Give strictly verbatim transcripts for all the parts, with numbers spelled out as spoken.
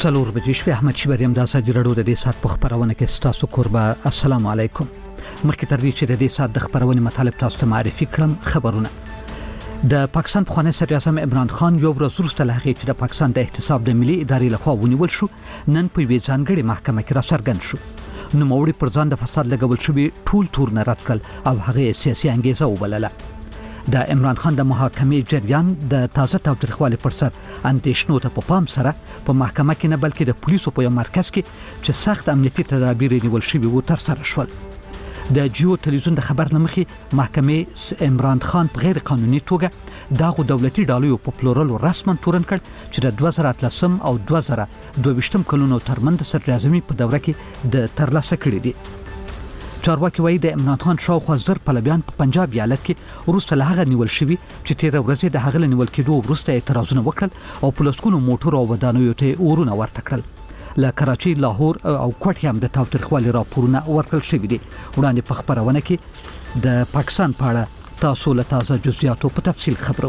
څلور بجې شپې. احمد شیبریم د ازادي راډیو د دې سات په خبرونه کې ستاسو قربا. السلام علیکم. مخکې تر دې چې د دې سات د خبرونې مطالب تاسو ته معرفي کړم، خبرونه د پاکستان پخوانی صدر اعظم عمران خان یو ورځ وروسته له هغې چې د پاکستان د احتساب د ملي ادارې لخوا ونیول شو، نن په یوې ځانګړې محکمه کې راڅرګند شو. نوموړي پر ځان د فساد لګول شوي ټول تورونه رد کړل او هغه سیاسي انګیزه وبلله. د عمران خان د محاکمې جریان د تازه تاوتریخوالي پر سر اندېښنو ته په پام سره په محکمه کې نه بلکې د پولیسو په یو مرکز کې چې سخت امنیتي تدابیر نیول شوي وو ترسره شول. د جیو تلویزیون د خبر لمخې محکمې عمران خان په غیر قانوني توګه دغه دولتي ډالۍ په پلورلو رسما تورن کړ چې د دوه زره اتلسم او دوه زره دوه ویشتم کلونو ترمنځ صدر اعظمي په دوره کې د ترلاسه کړي دي. چارواکي وایي د عمران خان شاوخوا زر پلویان په پنجاب ایالت کې وروسته له هغه نیول شوي چې تیره ورځ د هغه نیول کېدو وروسته اعتراضونه وکړل او په لسګونو موټرو او ودانیو ته اورونه ورته کړل. له کراچۍ، لاهور او کوټې هم د تاوتریخوالي راپورونه ورکړل شوي دي. وړاندې په خبرونه کې د پاکستان په اړه تاسو له تازه جزئیاتو په تفصیل خبرو.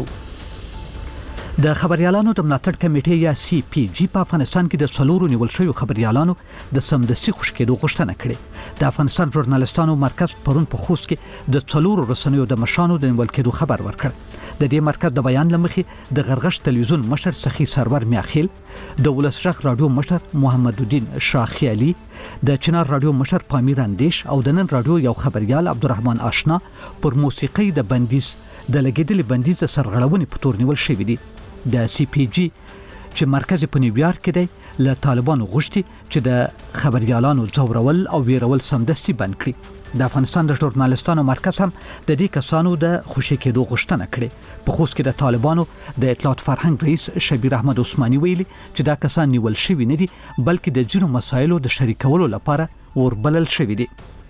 د خبريالانو د ملاتړ کمیټې یا سی پی جی په افغانستان کې د څلورو نیول شویو خبريالانو د سمدستي خوشی کېدو غوښتنه کړې. د افغانستان ژورنالیستانو مرکز پرون په خوست کې د څلورو رسنیو د مشانو د نیول کېدو خبر ورکړ. د دې مرکز د بیان لمخې د غرغش تلویزیون مشر سخی سرور میاخیل، د ولس رغ رادیو مشر محمد الدین شاخی علي، د چنار رادیو مشر پامیر اندیش او د نن رادیو یو خبريال عبدالرحمن آشنا پر موسیقي د بندیز د لګیدلې بندیز د سرغړونې په تور نیول شوی دي. د سی پی جی چې مرکز په نیویارک کې دی له طالبانو غوښتي چې د خبريالانو ځورول او ویرول سمدستي بند کړي. د افغانستان د ژورنالیستانو مرکز هم د دې کسانو د خوشی کېدو غوښتنه کړې. په خوست کې د طالبانو د اطلاعات فرهنګ رئیس شبیر احمد عثماني ویلي چې دا کسان نیول شوي نه دي بلکې د ځینو مسایلو د شریکولو لپاره وربلل شوي دي.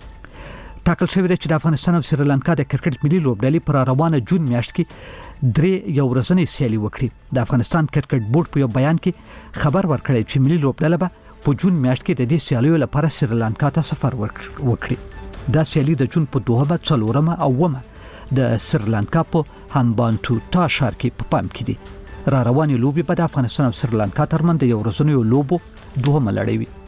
ټاکل شوی دی چې د افغانستان او سریلانکا د کرکټ ملي لوبډلې پر روانه جون میاشت کې درې یو ورځنۍ سیالي وکړي. د افغانستان کرکټ بورډ په یو بیان کې خبر ورکړی چې ملي لوبډله به په جون میاشت کې د دې سیالیو لپاره سریلانکا ته سفر وکړي. دا سیالي د جون په دوهمه، څلورمه او اوومه د سریلانکا په هامبانټوټا ښار کې په پام کې دي. را روانې لوبې به د افغانستان او سریلانکا ترمنځ د یو ورځنیو لوبو دوهمه لړۍ وي.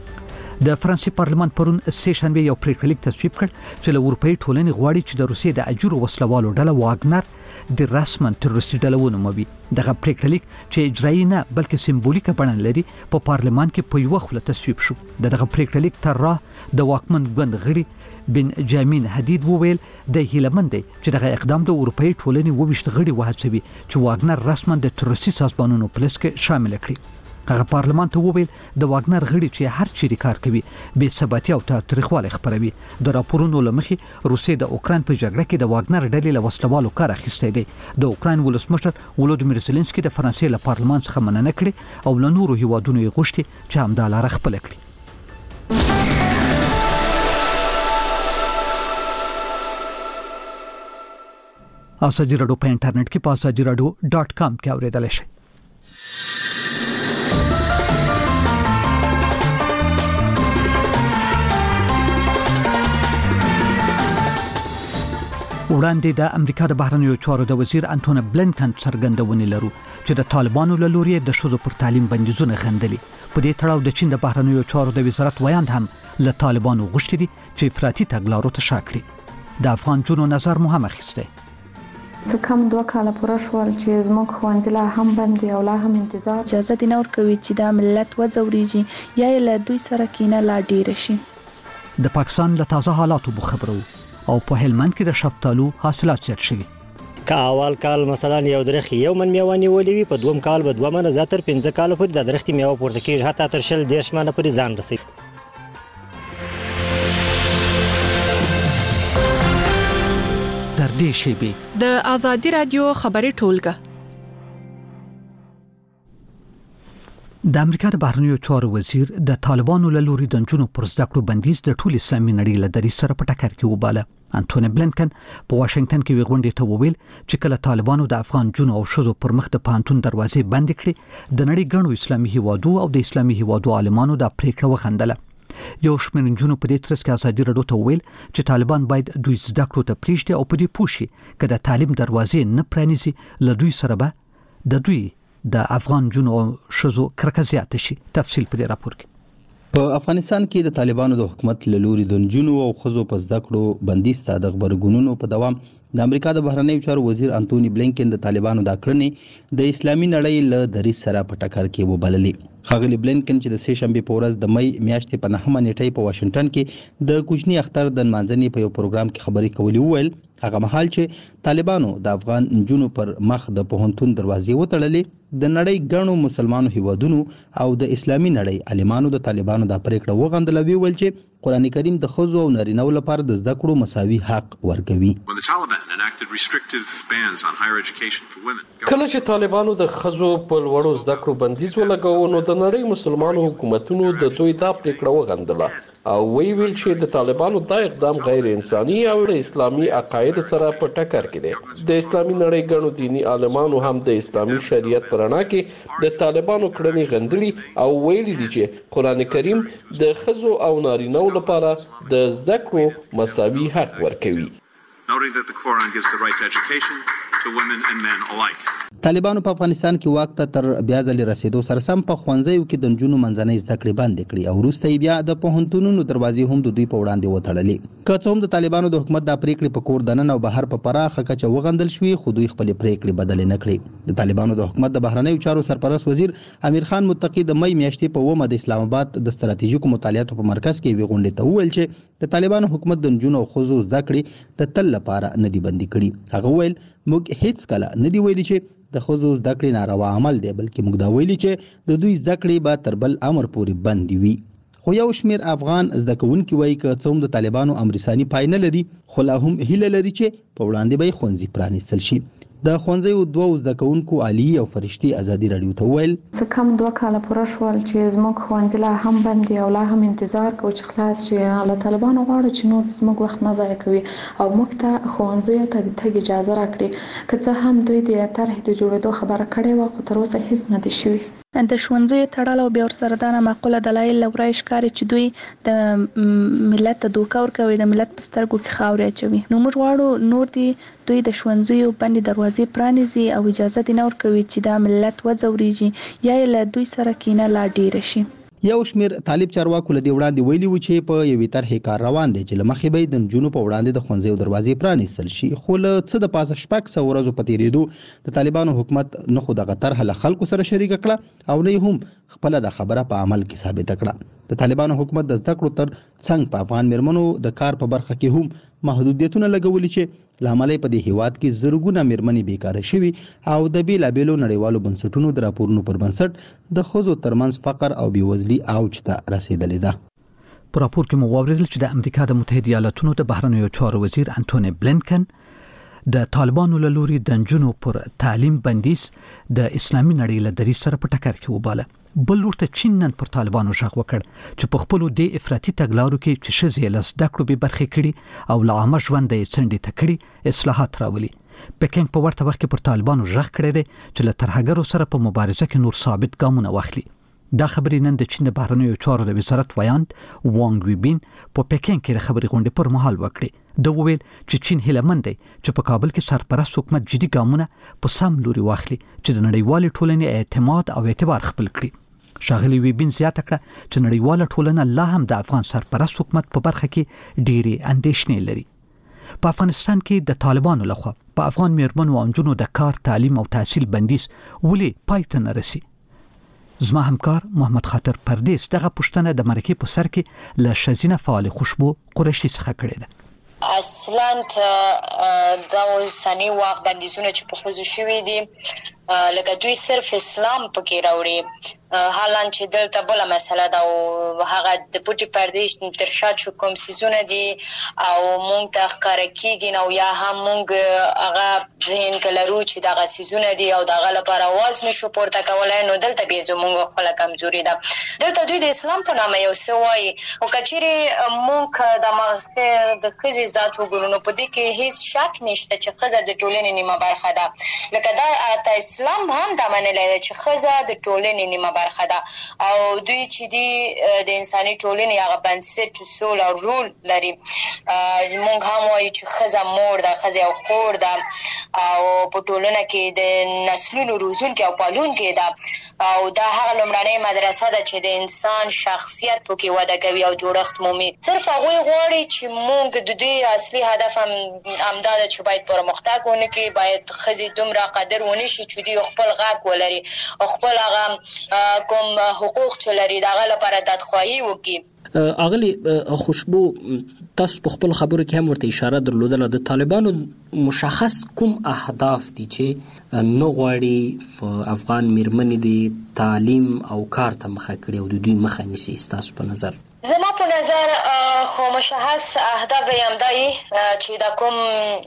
د فرانسې پارلمان پرون سه شنبه یو پریکړه لیک تصویب کړ چې له اروپایي ټولنې غواړي چې د روسیې د اجورو وسلوالو ډله واګنر د رسما تروریستي ډله ونوموي. دغه پریکړه لیک چې اجرایي نه بلکې سمبولیکه بڼه لري په پارلمان کې په یو خله تصویب شو. دغه پریکړه لیک طراح د واکمن ګوند غړي بنجامین حدید وویل د هیلمند دی چې دغه اقدام د اروپایي ټولنې وویشت غړي وهڅوي چې واګنر رسما د تروریستي سازمانونو په لست کې شامل کړي. هغه پارلمان ته وویل د واګنر غړي چې هر چیرې کار کوي بې ثباتي او تاریخواله خبروي. د راپورونو لمخې روسیې د اوکران په جګړه کې د واګنر ډلې له وسلوالو کار اخیستی دی. د اوکران ولسمشر ولودیمیر زيلنسکي د فرانسې له پارلمان څخه مننه کړې او له نورو هیوادونو یې غوښتي چې همدا لاره خپله کړي. ازادي راډیو په انټرنیټ کې په ازادي راډیو ډاټ کام کې اوریدل شي. وړاندې د امریکا د بهرنیو چارو د وزیر انټونی بلینکن څرګندونې لرو چې د طالبانو له لوري د ښځو پر تعلیم بندیزونه غندلي. په دې تړاو د چین د بهرنیو چارو د وزارت ویاند هم له طالبانو غوښتي دي چې افراطي تګلارو ته شا کړي. د افغان جنو نظر مو هم اخیستی. څه کم دوه کاله پوره شول چې زموږ ښوونځي لا هم بند دي او لا هم انتظار. اجازه دې نه ورکوي چې دا ملت وځورېږي یا یې له دوی سره کینه لا ډېره شي. د پاکستان له تازه حالاتو به خبرو او په هلمند کې د شفتالو حاصلات زیات شوي. که اول کال مثلا یو درخت یو من میوه نیولې وي، په دوم کال به دوه منه زیات تر پنځه کاله پورې د درختي میوه پورته کېږي، حتی تر شل دېرش منه پورې ځان رسوي. تر دې شیبې د ازادي راډیو خبري ټولګه. د امریکا د بهرنیو چارو وزیر د طالبانو له لوري د نجونو پر زده کړو بندیز د ټول اسلامي نړۍ له دریځ سره په ټکر کې وباله. انټونی بلینکن په واشنگټن کې وی غونډې ته وویل چې کله طالبانو د افغان جنو او ښځو پر مخ د پانتون دروازې بند کړې، د نړۍ ګڼو اسلامي هیوادو او د اسلامي هیوادو عالمانو د پریکړه وخندله. یو شمېر نجونو په دې ترڅ کې ازادي راډیو ته وویل چې طالبان باید دوی زده کړو ته پریږدي او په دې پوه شي که د تعلیم دروازې نه پرانیزي له دوی سره به د دوی د افغان جنو شزو کرکزیات شي. تفصیل په دې راپور کې. په افغانستان کې د طالبانو د حکومت له لوري د جنو او خزو په زده کړو بندیز ته د خبرګونونو په دوام د امریکا د بهرنیو چارو وزیر انټونی بلینکن د طالبانو د کړنې د اسلامي نړۍ له دریځ سره په ټکر کې وبللې. ښاغلي بلینکن چې د سې شنبې په ورځ د مې میاشتې په نهمه نیټه په واشنگټن کې د کوچني اختر د نمانځنې په یو پروګرام کې خبرې کولې وویل هغه مهال چې طالبانو د افغان جنو پر مخ د پوهنتون دروازې وتړلې د نړۍ ګڼو مسلمانو هیوادونو او د اسلامي نړۍ عالمانو د طالبانو د پریکړه وغندلوي ویل چې قرآن کریم د ښځو او نارینه‌و لپاره د زده کړو مساوي حق ورکوي. کله چې طالبانو د ښځو په لوړو زده کړو بندیز ولګاوه نو د نړۍ مسلمانو حکومتونو د دوی دا پریکړه وغندله او وی ویل چې د طالبانو دا اقدام غیر انساني او د اسلامي عقاید سره په ټکر کې دی. د اسلامي نړۍ ګڼو دینی عالمانو هم د اسلامي شریعت په رڼا کې د طالبانو کړنې غندلي او ویلي دي چې قرآن کریم د ښځو او نارینه‌و لپاره د زده کړو مساوي حق ورکوي. طالبانو په افغانستان کې واک ته تر بیا ځلې رسیدو سره سم په ښوونځیو کې د نجونو منځنۍ زده کړې بندې کړې او وروسته یې بیا د پوهنتونونو دروازې هم د دوی په وړاندې وتړلې. که څه هم د طالبانو د حکومت دا پریکړې په کور دننه او بهر په پراخه کچه وغندل شوې خو دوی خپلې پریکړې بدلې نه کړې. د طالبانو د حکومت د بهرنیو چارو سرپرست وزیر امیر خان متقي د مې میاشتې په اوومه د اسلام آباد د ستراتیژیکو مطالعاتو په مرکز کې یوې غونډې ته وویل چې د طالبانو حکومت د نجونو او ښځو زده کړې د تل لپاره نه دي بندي کړي. هغه ویل موږ هیڅ کله نه دی ویلي چې د ښځو زده کړې ناروا عمل دی بلکې موږ دا ویلي چې د دوی زده کړې به تر بل امر پورې بندي وي. خو یو شمیر افغان زده کوونکي وایي که څه هم د طالبانو امرساني پای نه لري خو لا هم هیله لري چې په وړاندې به یې ښوونځي پرانیستل شي. د ښوونځیو دوو زده کوونکو علي او فرشتي ازادي راډیو ته وویل څه کم دوه کاله پوره شول چې زموږ ښوونځي لا هم بند دي او لا هم انتظار کوو چې خلاص شي. له طالبانو غواړو چې نور زموږ وخت نه ضایع کوي او موږ ته ښوونځیو ته د تګ اجازه راکړي. که څه هم دوی د طرحې د جوړېدو خبره کړې وه خو تر اوسه هیڅ نه دي شوي. د ښوونځیو تړل او بیا ورسره دا نامعقوله دلایل له ورایه ښکاري چې دوی د ملت ته دوکه ورکوي، د ملت په سترګو کې خاورې اچوي. نو موږ غواړو نور دي دوی د ښوونځیو بندې دروازې پرانیزي او اجازه دې نه ورکوي چې دا ملت وځورېږي یا یې له دوی سره کینه لا ډیره شي. یو شمیر طالب چارواکو له دې وړاندې ویلي و چې په یوې طرحې کار روان دی چې له مخې به د نجونو په وړاندې د ښوونځیو دروازې پرانیستل شي. خو له څه د پاسه شپږ سوه ورځو په تېرېدو د طالبانو حکومت نه خو دغه طرحه له خلکو سره شریکه کړه او نه هم خپله د خبره په عمل کې ثابته کړه. د طالبانو حکومت د زده کړو تر څنګ په افغان میرمنو د کار په برخه کې هم محدودیتونه لګولي چې له امله په دې هیواد کې زرګونه میرمنې بیکاره شوي او د بېلابېلو نړیوالو بنسټونو د راپورونو پر بنسټ د ښځو ترمنځ فقر او بېوزلي اوج ته رسېدلې ده. په راپور کې مو واورېدل چې د امریکا د متحده ایالاتونو د بهرنیو چارو وزیر انټونی بلینکن د طالبانو له لوري د نجونو پر تعلیم بندیز د اسلامي نړۍ له دریځ سره په ټکر کې وباله. بل ورته چین نن پر طالبانو غږ وکړ چې په خپلو دې افراطي تګلارو کې چې ښځې له زده کړو بې برخې کړي او له عامه ژونده یې څنډې ته کړي اصلاحات راولي. پکینګ په ورته وخت کې پر طالبانو غږ کړی دی چې له ترهګرو سره په مبارزه کې نور ثابت ګامونه واخلي. دا خبرې نن د چین د بهرنیو چارو د وزارت ویاند وانګ ویبین په پکینګ کې د خبرې غونډې پر مهال وکړې. دا وویل چې چین هیله مند دی چې په کابل کې سرپرست حکومت جدي ګامونه په سم لوري واخلي چې د نړیوالې ټولنې اعتماد او اعتبار خپل کړي. ښاغلي ویبین زیاته کړه چې نړیواله ټولنه لا هم د افغان سرپرست حکومت په برخه کې ډېرې اندېښنې لري. په افغانستان کې د طالبانو لخوا په افغان میرمنو او نجونو د کار، تعلیم او تحصیل بندیز ولې پای ته نه رسي؟ زما همکار محمد خاطر پردیس دغه پوښتنه د مرکې په سر کې له ښځینه فعال خوشبو قریشي څخه کړې ده. اصلا دا اوسنی وخت بندیزونه چې په خوځو شوي دي لکه دوی صرف اسلام پکې راوړي، حالان چې دلته بله مسله ده او هغه د پټې پردې تر شا چې کوم څیزونه دي او موږ ته ښکاره کېږي نو یا هم موږ هغه ذهن کې لرو چې دغه څیزونه دي او د هغه لپاره اواز نشو پورته کولی، نو دلته بیا زموږ خپله کمزوري ده. دلته دوی د اسلام په نامه یو څه وایي او که چیرې موږ د د ښځې ذات وګورو نو په دې کې هیڅ شک نشته چې ښځه د ټولنې نیمه برخه ده. لکه دا ته اسلام هم دا منلی ده چې ښځه د ټولنې نیمه برخه ده او دوی چې دي د انساني ټولنې هغه بنسټ چې سول او رول لري. موږ هم وایو چې ښځه مور ده، ښځه او خور ده او په ټولنه کې د نسلونو روزونکي او پالونکي ده او دا هغه لومړنۍ مدرسه ده چې د انسان شخصیت پکې وده کوي او جوړښت مومي. صرف هغوی غواړي چې موږ د دې اصلي هدف هم همدا ده چې باید پرمختګ ونکړي، باید ښځې دومره قدر ونه شي چې دوی خپل غږ ولري او خپل هغه کوم حقوق چې لري د هغه لپاره دادخواهي وکړي. اغلی خوشبو تاسو په خپل خبرو کې هم ورته اشاره درلودله د طالبانو مشخص کوم اهداف دي چې نو غواړي په افغان میرمنې د تعلیم او کار ته مخه کړي او د دوی مخه نیسي تاسو په نظر؟ زما په نظر خو مشخص اهداف یې همدا چې د کوم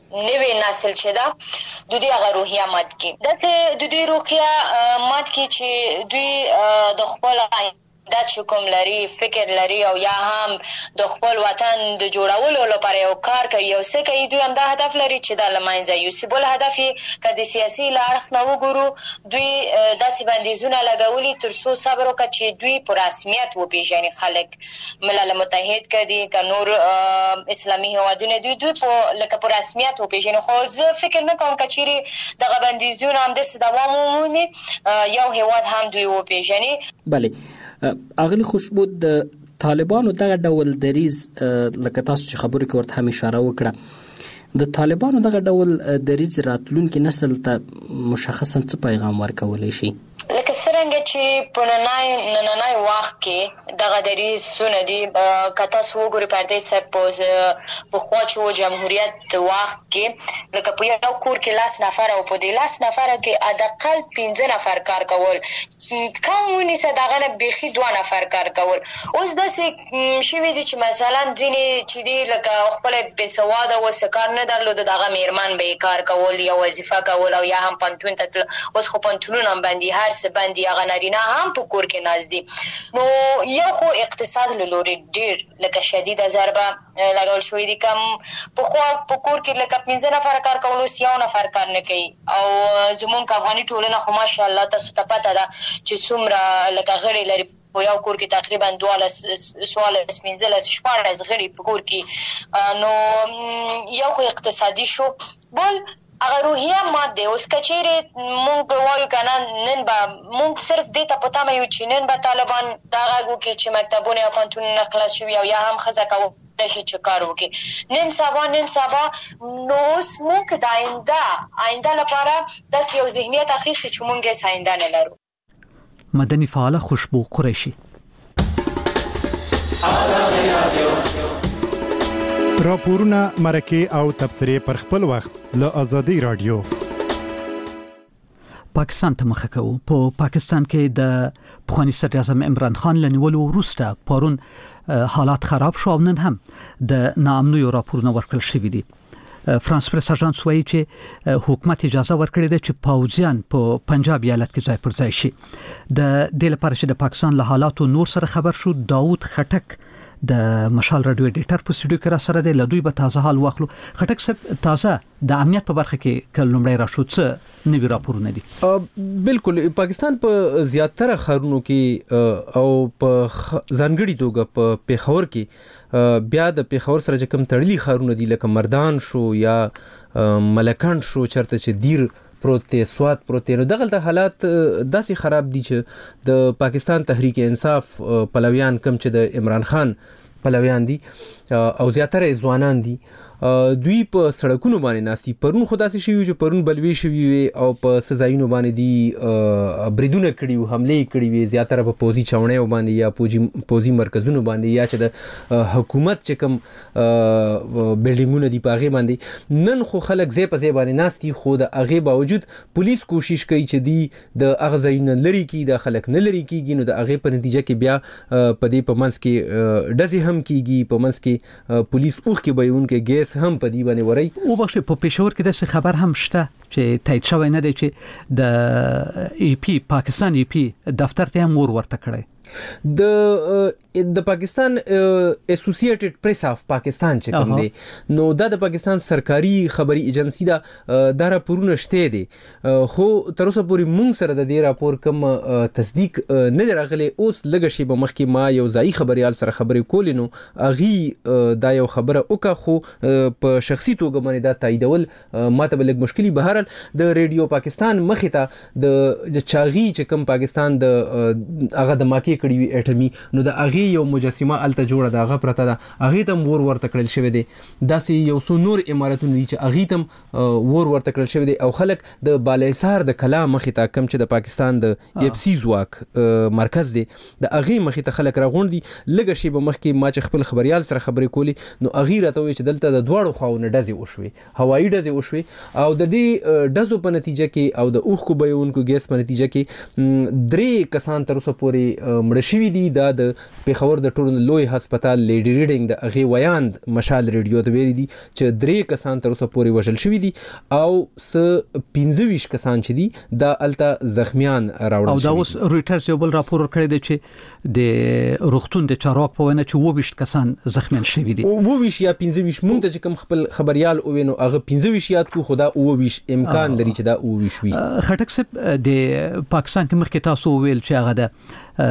نوی نسل چې ده د دوی هغه روحیه مات کړي، داسې د دوی روحیه مات کړي چې دوی د خپل دا چې کوم لري فکر لري او یا هم د خپل وطن د جوړولو لپاره یو کار کوي او څه کوي، دوی هم دا هدف لري چې د لمنځه یوسي. بل هدف یې که د سیاسي له اړخ نه وګورو دوی داسې بندیزونه لګولي تر څو صبر وکړي چې دوی په رسمیت وپېژني خلک. ملل متحد که دي که نور اسلامي هیوادونه دوی دوی په لکه په رسمیت وپېژني. خو زه فکر نه کوم که چیرې دغه بندیزونه همداسې دوام ومومي یو هیواد هم دوی وپېژني. بله اغلی خوشبو د طالبانو دغه ډول دریز لکه تاسو چې خبرې کې ورته هم اشاره وکړه د طالبانو دغه ډول دریز راتلونکي نسل ته مشخصا څه پیغام ورکولی شي؟ لکه څرنګه چې په نننی وخت کې دغه دریځونه دي که تاسو وګورئ پردیس صاحب په پخوا چې و جمهوریت وخت کې لکه په یو کور کې لس نفر او په دې لس نفره کې حداقل پنځه نفر کار کول، کم ونیسه دغه نه بیخي دوه نفر کار کول. اوس داسې شوي دي چې مثلا ځینې چې دي لکه خپل بېسواده اوسه کار نه درلوده دغه میرمن به یې کار کول یا وظیفه کول او یا هم پوهنتون ته تلل. اوس خو پوهنتونونه هم بندي، هر څه بندي، هغه نارینه هم په کور کې ناست دي. نو یو خو اقتصاد له لورې ډېر لکه شدیده ضربه لګول شوې دي. کم پخوا په کور کې لکه پنځه نفره کار کول اوس یو نفر کار نه کوي او زمونږ افغاني ټولنه خو ماشاءالله تاسو ته پته ده چې څومره لکه غړي لري په یو کور کې تقریبا دولس څوارلس پنځلس شپاړس غړي په کور کې. نو یو خو اقتصادي شو، بل هغه روحیه مات دی. اوس که چیرې مونږ وایو که نه نن به مونږ صرف دې ته په تمه یو چې نن به طالبان دا غږ وکړي چې مکتبونه یا پوهنتونونه خلاص شوي او یا هم ښځه کولی شي چې کار وکړي. نن سبا نن سبا نو اوس مونږ د آینده آینده لپاره داسې یو ذهنیت اخیستي چې مونږ هېڅ آینده نه لرو. مدني فعاله خوشبو قریشي. راپورونه مرکه او تبصرې پر خپل وخت له آزادۍ رادیو. پاکستان ته مخه کوو. په پاکستان کې د پخوانی صدر اعظم عمران خان لنیولو وروسته پرون حالات خراب شو او نن هم د ناامنیو راپورونه ورکړل شوي دي. فرانس پریس اژانس وایي چې حکومت اجازه ورکړې ده چې پوځیان په پنجاب ایالت کې ځای پر ځای شي. د دې لپاره چې د پاکستان له حالاتو نور سره خبر شو، داود خټک د مشال رادیو ایډیټر په سټوډیو کې را سره دی. لدوی به تازه حال واخلو. خټک صاحب، تازه د امنیت په برخه کې کله لومړی راشو څه نوي راپورونه دي؟ بالکل پاکستان په زیاتره ښارونو کې او په ځانګړي توګه په پیښور کې بیا د پیښور سره چې کوم تړلي ښارونه دي لکه مردان شو یا ملکند شو چرته چې دیر پروت دی، سوات پروت دی، نو دغلته حالات داسې خراب دي چې د پاکستان تحریک انصاف پلویان کم چې د عمران خان پلویان دي او زیاتره ځوانان دي دوی په سړکونو باندې ناستي. پرون خو داسې شوي چې پرون بلوي شوي وي او په څه باندې دي بریدونه کړي وو، حملې کړي وي زیاتره په پوځي چوڼیو باندې یا پوځي پوځي مرکزونو باندې یا چې د حکومت چې کوم بلډینګونه دي په هغې باندې. نن خو خلک ځای په ځای باندې ناستي، خو د هغې باوجود پولیس کوشش کوي چې دی د هغه ځایونه لرې کړي، د خلک نه لرې کېږي. نو د هغې په نتیجه کې بیا په دې په منځ کې ډزې هم کېږي، په منځ کې پولیس اوښکې بهیونکي ګیس هم په دې باندې وري. او بخښه په پېښور کې داسې خبر هم شته چې تایید شوی نه دی چې د ای پی پاکستان ای پی دفتر ته هم ور ورته کړی. د د پاکستان اسوسییټډ پریس اف پاکستان چې کوم دی نو دا د پاکستان سرکاري خبري ایجنسی دا د راپورونه شته دي خو تر اوسه پورې مونږ سره د دې راپور کوم تصدیق نه راغلی. اوس لږ شی به مخکې ما یو ځای خبريال سره خبرې کولې نو اغي دا یو خبره وکړه خو په شخصي توګه باندې دا تاییدول ماته بل مشکلی. بهرال د ریډیو پاکستان مخې ته د چاغي چې کوم پاکستان د هغه د ماکي کړي وی اټمی نو د اغي یو مجسمه الته جوړه دا غ پرته ده اغي تم ور ورته کړل شوی دی. داسې یو څو نور اماراتونه دي چې اغي تم ور ورته کړل شوی دی او خلک د بالایسار د کلا مخې ته کم چې د پاکستان د اف سی زواک مرکز دی د اغي مخې ته خلک راغونډي. لږ شی به مخکې ما چې خپل خبريال سره خبرې کولې نو اغي راته وی چې دلته د دواړو خواونه ډزې وشوي هوایي ډزې وشوي او د دې ډزو په نتیجه کې او د اوخکو بهونکو ګیس په نتیجه کې درې کسان تر اوسه پورې مړ شوي دي. دا د پیښور د ټولنې لوی هسپتال لیډي ریډینګ د اغي ویاند مشال ریډیو ته ویلي دي چې درې کسان تر اوسه پورې وژل شوي دي او س پنځه ویشت کسان چې دي دا الته زخمیان راوړل شوي. او دا اوس رويټرز یو بل راپور ورکړی دی چې د روغتون د چارواک په وینا چې اووه ویشت کسان زخمیان شوي دي. اووه ویشت یا پنځه ویشت مونږ ته چې کوم خپل خبريال او وینو هغه پنځه ویشت یاد کو خدا اووه ویشت امکان لري چې دا اووه ویشت وي. خټک صاحب د پاکستان کې مخکې تاسو ویل چې هغه د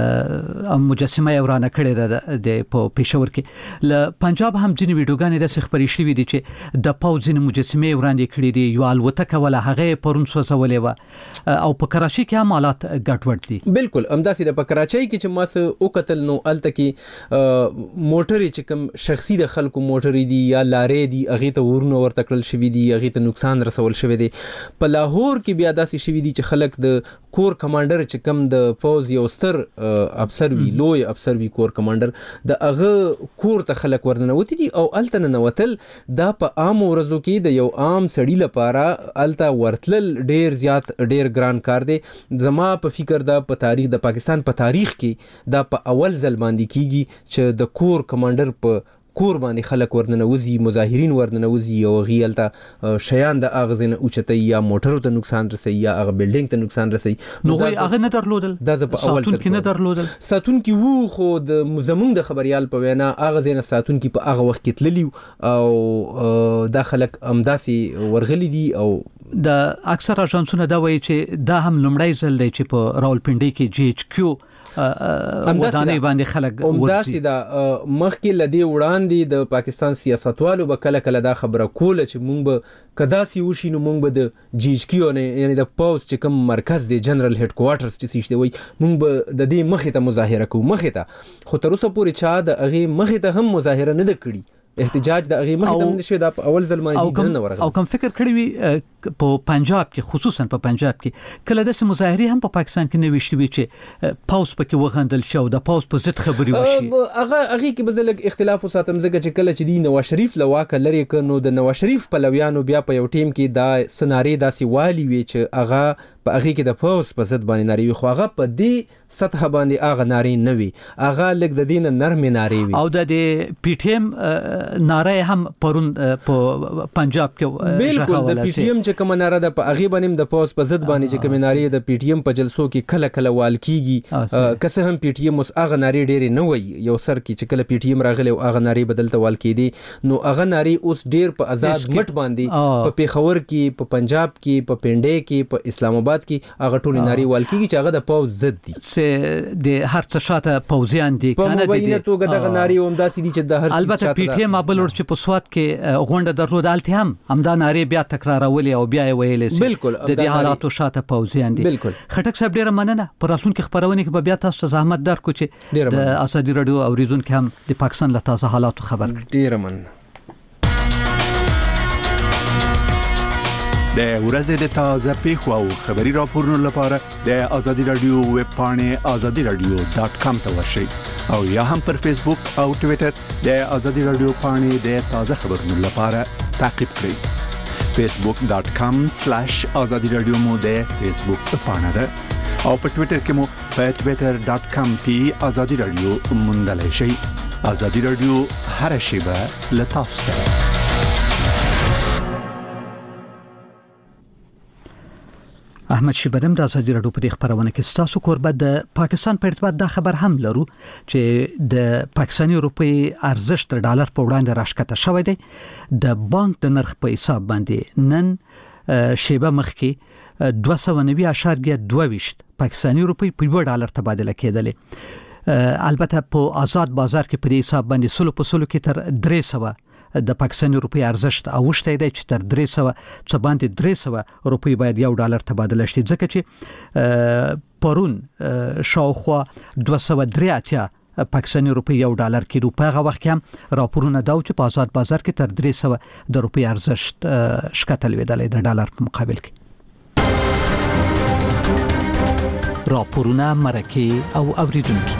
مجسمه ورانه کړې ده د په پېښور کې ل پنجاب هم ځینې ویډیوګانې د خبرې شوې دي چې د پاوځین مجسمه ورانه کړې دي یو الوتکه ولا هغه پرون سوځولې و او په کراچي کې هم حالات ګډوډ دي. بالکل همداسې د په کراچي کې چې ما سه او قتل نو الته کې موټرې چې کوم شخصي د خلکو موټرې دي یا لارې دي هغه ته ورونه ورته کړل شوې دي هغه ته نقصان رسول شوی دی. په لاهور کې بیا داسې شوې دي چې خلک د کور کمانډر چې کوم د فوز یو ستر افسر وی لوی افسر وی کور کمانډر د هغه کور ته خلک ورننوتی دي او الته ننوتل دا په عام ورځو کې د یو عام سړی لپاره الته ورتلل ډیر زیات ډیر ګران کار دی. زما په فکر دا په تاریخ د پاکستان په تاریخ کې دا په اول ځل باندې کیږي چې د کور کمانډر په کور باندې خلک ورننوزي مظاهرین ورننوزي او غیلته شیان د اغزن اوچتي یا موټرو ته نقصان رسي یا اغه بلډینګ ته نقصان رسي. نو هغه نه درلودل دا په اول ساتون کې نه درلودل ساتون کې وو خو د زمونږ د خبريال په وینا اغزن ساتون کې په اغه وخت کې تللی او د خلک امداسي ورغلي دي او د اکثر اژانسونه دا وایي چې دا هم لومړی ځل دی چې په راولپنډي کې جی ایچ کیو ودانې باندې خلک همداسې دا مخکې لدی وړاندې د پاکستان سیاستوالو به کله کله دا خبره کوله چې مونږ به کداسي وشي نو مونږ به د جی ایچ کیو نه یعنی د پاوز چې کوم مرکز دی جنرال هډ کوارټرز چې شته وي مونږ به د دې مخې ته مظاهره کوو مخې ته خو تر اوسه پورې چا د هغه مخې ته هم مظاهره نه کړي احتجاج د هغه مخې ته نشي دا اول ځل باندې نه ورغلی او کوم فکر کړی وي په پنجاب کې خصوصا په پنجاب کې کله د مظاهره هم په پاکستان کې نه وشي چې پاوز پکې وغندل شو د پاوز په ضد خبري وشي هغه هغه کې بزلګ اختلاف وساتم زګه چې کله چې دی نواز شریف لواکه لري کنو د نواز شریف په لویانو بیا په یو ټیم کې دا سناري داسي والی وی چې هغه په هغه کې د پاوز په ضد باندې ناری خو هغه په دې سطح باندې هغه ناری نه وي هغه لګ د دین نرم ناری وي او د پی ټی ایم ناره هم پرون په پنجاب کې بالکل د پی ټی ایم چې کوم ناره د په هغه باندې د پاوز په ضد باندې چې کوم ناری د پی ټی ایم په جلسو کې کله کله وال کیږي کسه هم پی ټی ایم اوس هغه ناری ډېر نه وي یو سر کې چې کله پی ټی ایم راغلی او هغه ناری بدلته وال کیدي نو هغه ناری اوس ډېر په آزاد مټ باندې په پیښور کې په پنجاب کې په پنډې کې په اسلام آباد کې هغه ټول ناری وال کیږي چې هغه د پاوز ضد دي چې د هر څه شاته پوزیان دي کنه دي په مبینه توګه دغه ناری هم داسې دي چې د هر څه البته پی ټی ایم ابل ور چې په سواد کې غونډه درلود الته هم همدا ناری بیا تکرارولې او بیا ویلې بالکل د دې حالاتو شاته پوزیان دي خټک صاحب ډیره مننه پر راتلونکي خبرونه کې بیا تاسو زحمت درکو چې د ازادي رادیو اوریدونکو هم د پاکستان له تازه حالاتو خبر ډیره مننه د ورځې د تازه پیښو او خبري راپورونو لپاره د ازادي رادیو ویب پاڼه ازادي رادیو ډاټ کام ته ورشئ او یا هم پر فیسبوک او ټوئیټر د ازادي رادیو پاڼه د تازه خبرونو لپاره تعقیب کړئ فیسبوک ډاټ کام سلیش ازادي رادیو مو د فیسبوک پاڼه ده او په ټوئیټر کې مو په ټوئیټر ډاټ کام پی ازادي رادیو موندلای شئ ازادي رادیو هر شیبه له تاسو سره احمد شیبرم د ازادي راډیو په خبرونه کې ستاسو کوربه د پاکستان په ارتباط د خبر هم لرو چې د پاکستاني روپی ارزښت د ډالر په وړاندې راښکته شوی دی. د بانک د نرخ په حساب باندې نن شیبه مخکې دوه سوه نوي اعشاریه دوه ویشت پاکستاني روپی په یو ډالر تبادله کېدلې. البته په آزاد بازار کې په حساب باندې سلو په سلو کې تر درې سوه د پاکستاني روپی ارزښت اوښته دی چې تر درې سوه څه باندې درې سوه روپی باید یو ډالر تبادله شي، ځکه چې پرون شاوخوا دوه سوه درې اتیا پاکستاني روپی یو ډالر کېدو. په هغه وخت کې هم راپورونه دا چې په آزاد بازار کې تر درې سوه د روپی ارزښت ښکته لوېدلی د ډالر په مقابل کې. راپورونه، مرکې او اوریدونکي.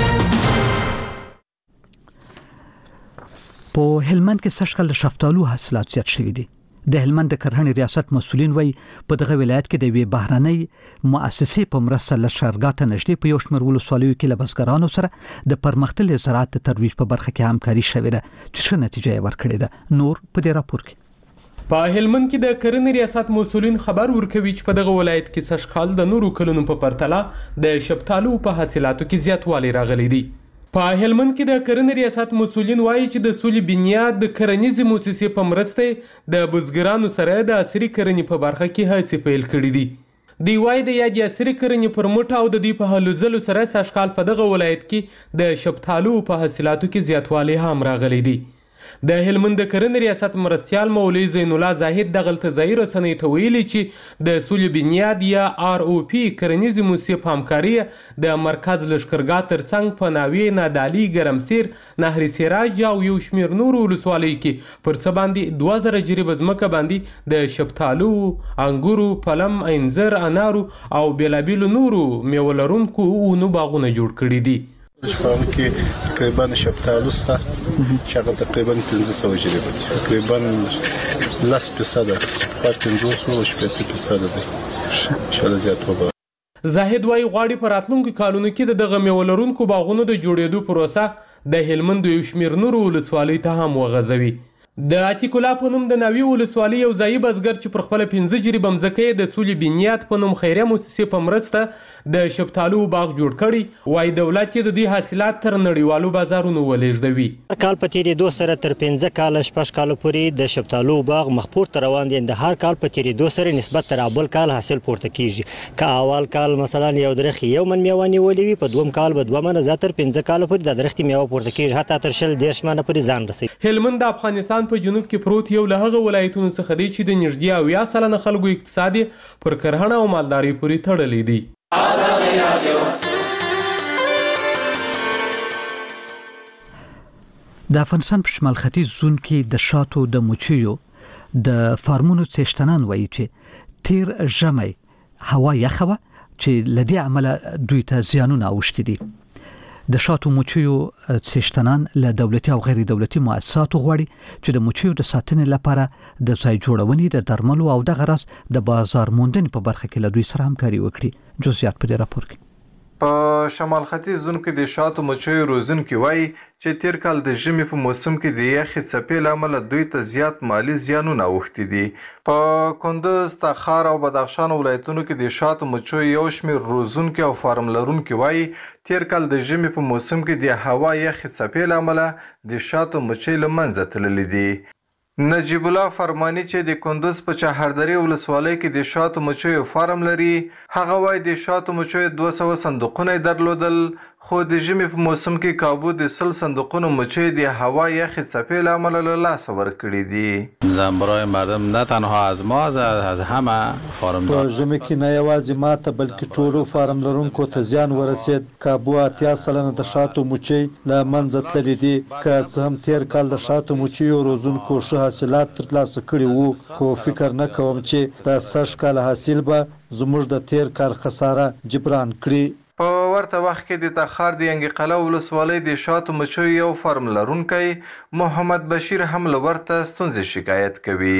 په هلمند کې سږکال د شفتالو حاصلات زیات شوي دي. د هلمند د کرهڼې ریاست مسؤلین وایي په دغه ولایت کې د یوې بهرنۍ مؤسسې په مرسته له شارګاه ته نږدې په یو شمېر ولسوالیو کې له بزګرانو سره د پرمختللي زراعت د ترویج په برخه کې همکاري شوې ده چې ښه نتیجه یې ورکړې ده. نور په دې راپور کې. په هلمند کې د کرنې ریاست مسؤلین خبر ورکوي چې په دغه ولایت کې سږکال د نورو کلونو په پرتله د شفتالو په حاصلاتو کې زیاتوالی راغلی دی. په هلمند کې د کرنې ریاست مسؤلین وایي چې د سولې بنیاد د کرنیزې موسسې په مرسته د بزګرانو سره د عصري کرنې په برخه کې هڅې پیل کړي دي. دوی وایي د یادې عصري کرنې پر مټ او د دوی په هلو ځلو سره سږکال په دغه ولایت کې د شفتالو په حاصلاتو کې زیاتوالی هم راغلی دی. د هلمند د کرنې ریاست مرستیال مولوي زین الله زاهد د غلطځایي رسنیو ته ویلي چې د سولې بنیاد یا آر او پی کرنیزې موسسې په همکاري د مرکز لښکرګاه ترڅنګ په ناوې، نادعلي، ګرمسیر، نهر سراج او یو شمېر نورو ولسوالیو کې پر څه باندې دوه زره جریبه ځمکه باندې د شفتالو، انګورو، پلم، انځر، انارو او بېلابېلو نورو میوه لرونکو ونو باغونه جوړ کړي دي. شفاله کې تقریبا شفتالو سته چې هغه تقریبا پنځه سوه جریبه دي، تقریبا لس فیصده په پنځوس نو شپېته فیصده دی انشاءالله زیات وبه. زاهد وایي غواړي په راتلونکو کالونو کې د دغه میوه لرونکو باغونو د جوړېدو پروسه د هلمند یو شمېر نورو ولسوالیو ته هم وغځوي. د عتیق الله په نوم د ناوې ولسوالۍ یو ځایي بزګر چې پر خپله پنځه جریبه مځکه یې د سولې بنیاد په نوم خیریه موسسې په مرسته د شفتالو باغ جوړ کړی، وایي دولت یې د دوی حاصلات تر نړیوالو بازارونو ولېږدوي. هر کال په تېرېدو سره تر پنځه کاله شپږ کاله پورې د شفتالو باغ مخ پورته روان دی. د هر کال په تېرېدو سره نسبت تر بل کال حاصل پورته کیږي. که اول کال مثلا یو درخت یو من میوه نیولې وي، په دوم کال به دوه منه، زیاتر پنځه کاله پورې د درختې میوه پورته کیږي، حتی تر شل دېرش منه پورې ځان رسوي. هلمند د افغانستان په جنوب کې پروت یو له هغه ولایتونو څخه دی چې د نږدې اویا سلنه خلکو اقتصاد پر کرهڼه او مالدارۍ پورې تړلی دی. د افغانستان په شمال ختیځ زون کې د شاتو د مچیو د فارمونو څښتنان وایي چې تیر ژمی هوا یخه وه چې له دې امله دوی ته زیانونه اوښتي دي. د شاتو مچیو څښتنان له دولتي او غیر دولتي مؤسساتو غواړي چې د مچیو د ساتنې لپاره د ځای جوړونې، د درملو او دغه راز د بازار موندنې په برخه کې له دوی سره همکاري وکړي. جزئیات په دې راپور کې. په شمال ختیځ زون کې د شاتو مچیو روزونکي وایي چې تیر کال د ژمي په موسم کې د یخې څپې له امله دوی ته زیات مالي زیانونه اوښتي دي. په کندوز، تخار او بدخشان ولایتونو کې د شاتو مچیو یو شمېر روزونکي او فارم لرونکي وایي تیر کال د ژمي په موسم کې د هوا یخې څپې له امله د شاتو مچۍ له منځه تللي دي. نجیب الله فرمانی چې د کندوز په چهاردری ولسوالۍ کې د شاتو مچیو فارم لري، هغه وایي د شاتو مچیو دوه سوه صندوقونه درلودل، خو د ژمي په موسم کې کابو د سل صندوقونو مچۍ د هوا یخې څپې له امله له لاسه ورکړي دي. زن برای مردم نه تنها از ما از همه فارم په ژمي کې نه یوازې ما ته بلکې ټولو فارم لرونکو ته زیان ورسید. کابو اتیا سلنه د شاتو مچۍ له منځه تللي دي. که څه هم تیر کال د شاتو مچیو روزونکو ښه حاصلات ترلاسه کړي وو، خو فکر نه کوم چې د سږ کال حاصل به زموږ د تیر کال خساره جبران کړي. په ورته وخت کې د تخار د ینګي قلعه ولسوالۍ د شاتو مچیو یو فارم لرونکی محمد بشیر هم له ورته ستونزې شکایت کوي.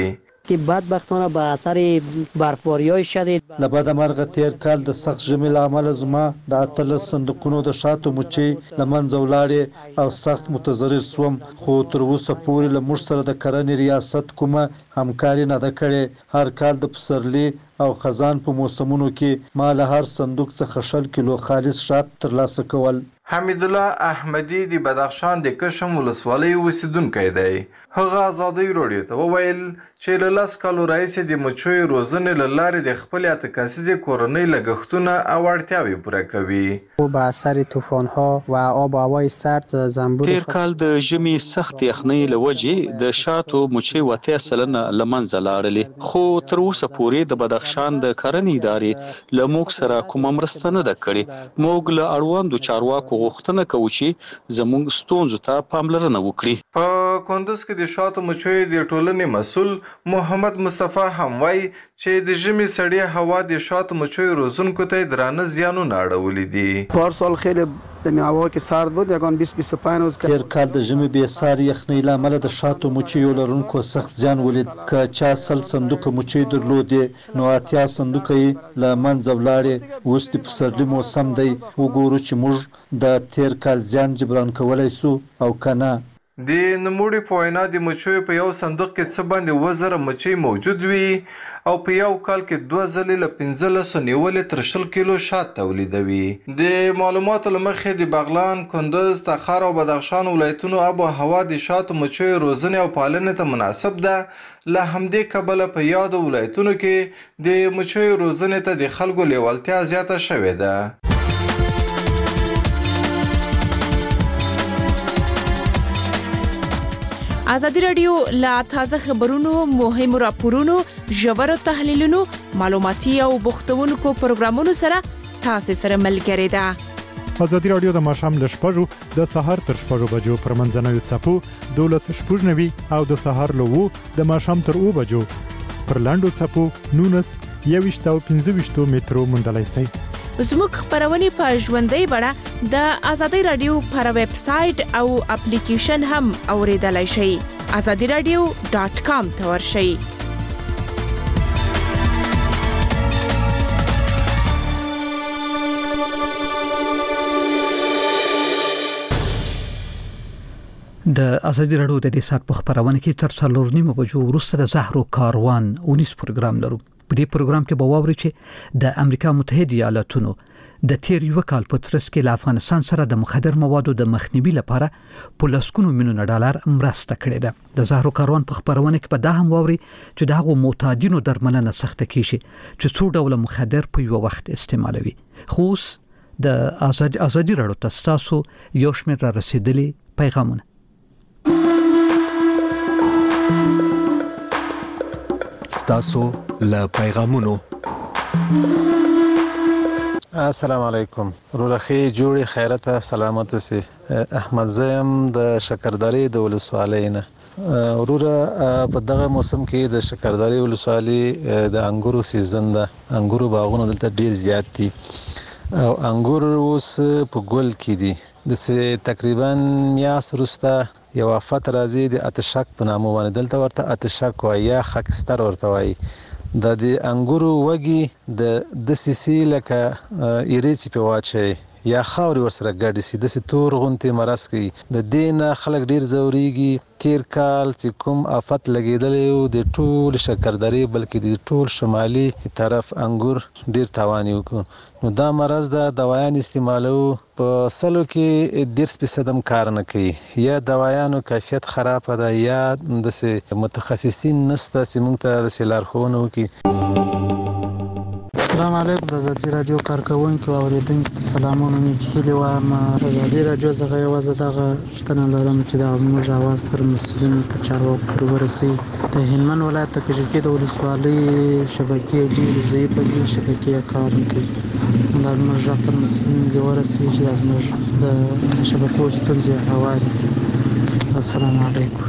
که بدبختانه به اثر برفباری‌های شدید له بده مرغه تیر کال د سخت ژمي له امله زما د اتلس صندوقونو د شاتو مچۍ له منځه ولاړې او سخت متضرر شوم، خو تر اوسه پورې له موږ سره د کرنې ریاست کومه همکاري نه ده کړې. هر کال د پسرلي او خزان په موسمونو کې ما له هر صندوق څخه شل کیلو خالص شات ترلاسه کول. حمید الله احمدی د بدخشان د کشم ولسوالۍ اوسیدونکی دی. هغه ازادۍ راډیو ته وویل چې له لس کالو راهیسې د مچیو روزنې له لارې د خپلې اته کسیزې کورنۍ لګښتونه او اړتیاوې پوره کوي. با اثر طوفان‌ها و آب و هوای سرد زنبور تیر کال د ژمي سخت یخنۍ له وجې د شاتو مچۍ وته سلنه له منځه لاړلې، خو تر اوسه پورې د بدخشان د کرنې ادارې له موږ سره کومه مرسته نه ده کړې. موږ له اړوندو چارواکو غوښتنه کوو چې زموږ ستونزو ته پاملرنه وکړي. په کندز کې د شاتو مچیو د ټولنې مسؤل محمد مصطفی هم وایي چې د ژمي سړې هوا د شاتو مچیو روزونکو ته درانه زیانونه اړولي دي. پارسال خیلی دمی هوا که سرد بود یکان بیست بیست و پنج روز تیر کال د ژمي بې ساري یخنۍ له امله د شاتو مچیو لرونکو سخت زیان ولید. که چا سل صندوقه مچۍ درلودې نو اتیا صندوقه یې له منځه ولاړې. اوس د پسرلي موسم دی، وګورو چې موږ د تیر کال زیان جبران کولی سو او که نه. د نوموړي په وینا د مچیو په یو صندوق کې څه باندې اووه زره مچۍ موجود وي او په یو کال کې دوه ځلې له پنځلسو نیولې تر شل کیلو شات تولیدوي. د معلوماتو له مخې د بغلان، کندز، تخار او بدخشان ولایتونو آب و هوا د شاتو مچیو روزنې او پالنې ته مناسب ده. له همدې کبله په یادو ولایتونو کې د مچیو روزنې ته د خلکو لیوالتیا زیاته شوې ده. ازادي راډیو لا تازه خبرونو، مهمو راپورونو، ژورو تحلیلونو، معلوماتي او بوختونکو پروګرامونو سره تاسو سره ملګری ده. ازادي راډیو د ماښام له شپږو د سهار تر شپږو بجو پر منځنوي څپو دولس شپږ نوي او د سهار له اوو د ماښام تر اوو بجو پر لاندو څپو نونس یوویشت او پنځه ویشتو مترو موندلی شئ. زموږ خبرونه په ژوندۍ بڼه د ازادي راډیو پر ویب سټ او اپلیکیشن هم اوریدلای شئ. ازادي راډیو ډاٹ کام ته ورشئ. د ازادي راډیو د دې سات په خبرونه کې تر څلور نیمه بجو وروسته د زهرو کاروان اونیس پروګرام لرو. په دې پروګرام کې به واوري چې د امریکا متحده ایالاتونو د تیر یو کال په ترڅ کې له افغانستان سره د مخدر موادو د مخنیوي لپاره په لسګونو میلیونه ډالر مرسته کړې ده. د زهرو کاروان په خبرونه کې به دا هم واوري چې د هغو معتادینو درملنه سخته کیږي چې څو ډول مخدر په یو وخت استعمالوي. خو د ازادي ازادي راډیو تاسو یو شمېر را رسیدلي پیغامونه تاسو له پیغامونو. السلام علیکم. رورخي جوړي خیرته سلامت سي. احمد زیم د شکرداری د ولسوالۍ نه. وروره په دغه موسم کې د شکرداری ولسوالۍ د انګورو سیزن ده. انګورو باغونه دلته ډیر زیات دي او انګور اوس په ګل کې دي. د تقریبا میاس وروسته یو افت راځي د اتشک په نامه باندې، دلته ورته اتشک وایي یا خاکستر ورته وایي. د د انګورو وږي د د سیسی لکه ایریچ په واچي یا خاوري ورسره ګډ سي د تور غونتي مرز کوي. د دین خلک ډیر زوريږي. تیر کال چې کوم افت لګیدل د ټول شکرداري بلکې د ټول شمالي طرف انګور ډیر تاوان وکړ. نو دا مرز د دوايان استعمالو په سلو کې ډیر سپیسدم کار نه کوي. یا دوايانو کیفیت خراب ده یا د متخصصین نسته چې موږ ته د لارښوونه وکړي. السلام علیکم. د ازادي راډیو کارکونکو او اوریدونکو سلامونه مې هیله وایم. ازادي راډیو څخه یوازې دغه شتنه لرم چې د زموږ اواز تر مسؤلینو ته چارواکو پورې ورسي. د هلمند ولایت د کجکي د ولسوالۍ شبکې ډېرې ضعیفه دي، شبکې کار نه کوي. دا زموږ غږ تر مسؤلینو دې ورسي چې دا زموږ د شبکو ستونزې هواري. السلام علیکم.